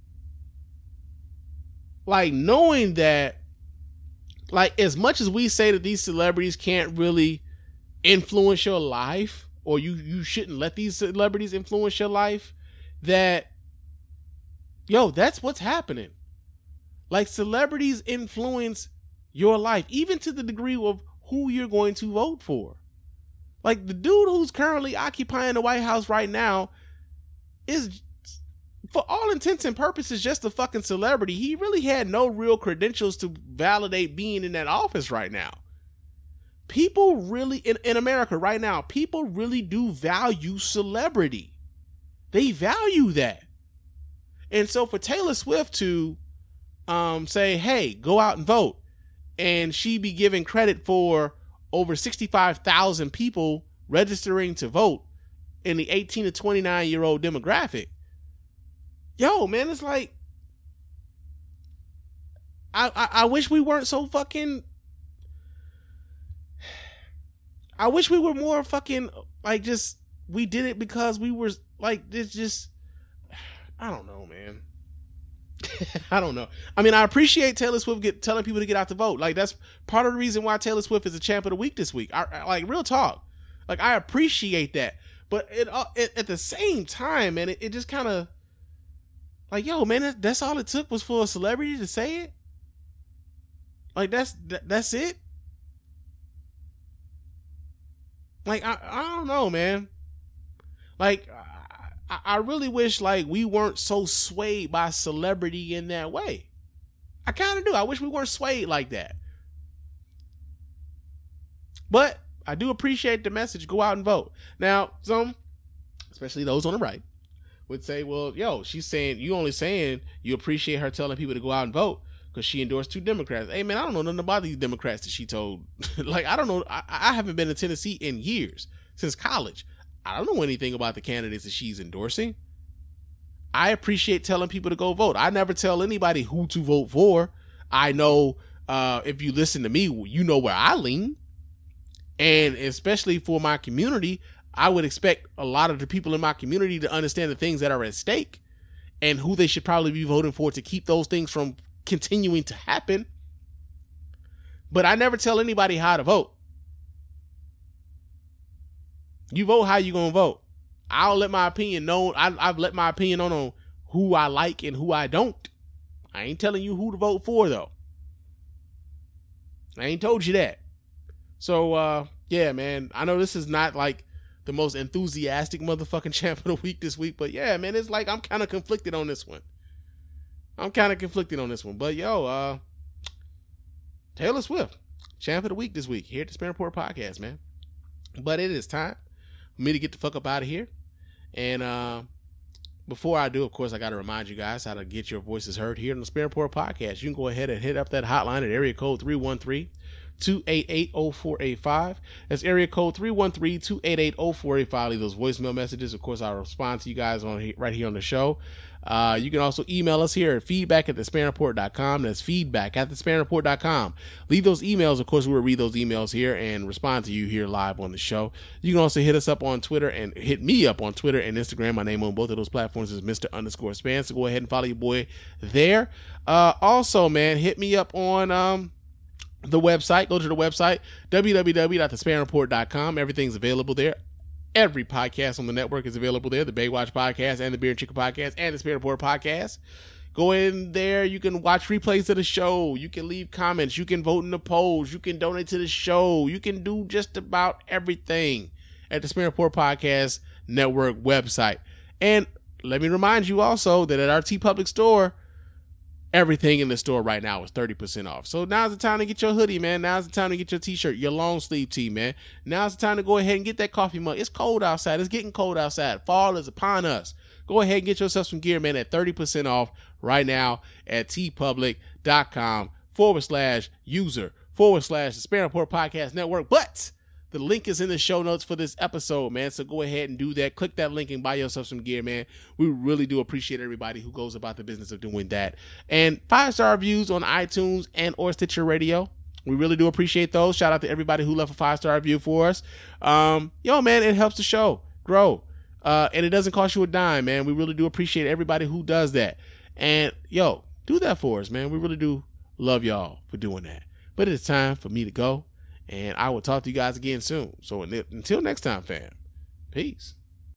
like, knowing that, like, as much as we say that these celebrities can't really influence your life, or you, you shouldn't let these celebrities influence your life, that, yo, that's what's happening. Like, celebrities influence your life, even to the degree of who you're going to vote for. Like, the dude who's currently occupying the White House right now is, for all intents and purposes, just a fucking celebrity. He really had no real credentials to validate being in that office right now. People really, in, in America right now, people really do value celebrity. They value that. And so for Taylor Swift to um, say, hey, go out and vote, and she be given credit for over sixty-five thousand people registering to vote in the eighteen to twenty-nine year old demographic. Yo, man, it's like, I, I, I wish we weren't so fucking, I wish we were more fucking, like, just, we did it because we were, like, it's just, I don't know, man. I don't know. I mean, I appreciate Taylor Swift get, telling people to get out to vote. Like, that's part of the reason why Taylor Swift is the champ of the week this week. I, I, like, real talk. Like, I appreciate that. But it, uh, it at the same time, man, it, it just kind of, like, yo, man, that, that's all it took was for a celebrity to say it? Like, that's that, that's it? Like, I, I don't know, man. Like, I, I really wish, like, we weren't so swayed by celebrity in that way. I kind of do. I wish we weren't swayed like that. But I do appreciate the message. Go out and vote. Now, some, especially those on the right, would say, well, yo, she's saying, you only saying you appreciate her telling people to go out and vote because she endorsed two Democrats. Hey, man, I don't know nothing about these Democrats that she told. Like, I don't know. I, I haven't been to Tennessee in years, since college. I don't know anything about the candidates that she's endorsing. I appreciate telling people to go vote. I never tell anybody who to vote for. I know uh, if you listen to me, you know where I lean. And especially for my community, I would expect a lot of the people in my community to understand the things that are at stake and who they should probably be voting for to keep those things from continuing to happen. But I never tell anybody how to vote. You vote how you gonna vote. I'll let my opinion known. I, I've let my opinion on, on who I like and who I don't. I ain't telling you who to vote for, though. I ain't told you that. So, uh, yeah, man, I know this is not like the most enthusiastic motherfucking champ of the week this week, but yeah, man, it's like I'm kind of conflicted on this one. I'm kind of conflicted on this one, but yo, uh, Taylor Swift, champ of the week this week here at the Spin Report Podcast, man. But it is time for me to get the fuck up out of here. And uh, before I do, of course, I got to remind you guys how to get your voices heard here on the Spin Report Podcast. You can go ahead and hit up that hotline at area code three one three, two eight eight, zero four eight five. That's area code three one three, two eight eight, zero four eight five. Leave those voicemail messages. Of course, I'll respond to you guys on right here on the show. Uh, you can also email us here at feedback at the span report dot com. That's feedback at the span report dot com. Leave those emails. Of course, we'll read those emails here and respond to you here live on the show. You can also hit us up on Twitter and hit me up on Twitter and Instagram. My name on both of those platforms is Mister underscore Span. So go ahead and follow your boy there. Uh, also, man, hit me up on um, the website. Go to the website, w w w dot the span report dot com. Everything's available there. Every podcast on the network is available there. The Baywatch Podcast and the Beer and Chicken Podcast and the Spin Report Podcast. Go in there. You can watch replays of the show. You can leave comments. You can vote in the polls. You can donate to the show. You can do just about everything at the Spin Report Podcast Network website. And let me remind you also that at our TeePublic store, everything in the store right now is thirty percent off. So now's the time to get your hoodie, man. Now's the time to get your t-shirt, your long sleeve tee, man. Now's the time to go ahead and get that coffee mug. It's cold outside. It's getting cold outside. Fall is upon us. Go ahead and get yourself some gear, man, at thirty percent off right now at teepublic.com forward slash user forward slash the Spin Report Podcast Network. But the link is in the show notes for this episode, man. So go ahead and do that. Click that link and buy yourself some gear, man. We really do appreciate everybody who goes about the business of doing that. And five-star reviews on iTunes and or Stitcher Radio. We really do appreciate those. Shout out to everybody who left a five-star review for us. Um, yo, man, it helps the show grow. Uh, and it doesn't cost you a dime, man. We really do appreciate everybody who does that. And, yo, do that for us, man. We really do love y'all for doing that. But it's time for me to go. And I will talk to you guys again soon. So until next time, fam. Peace.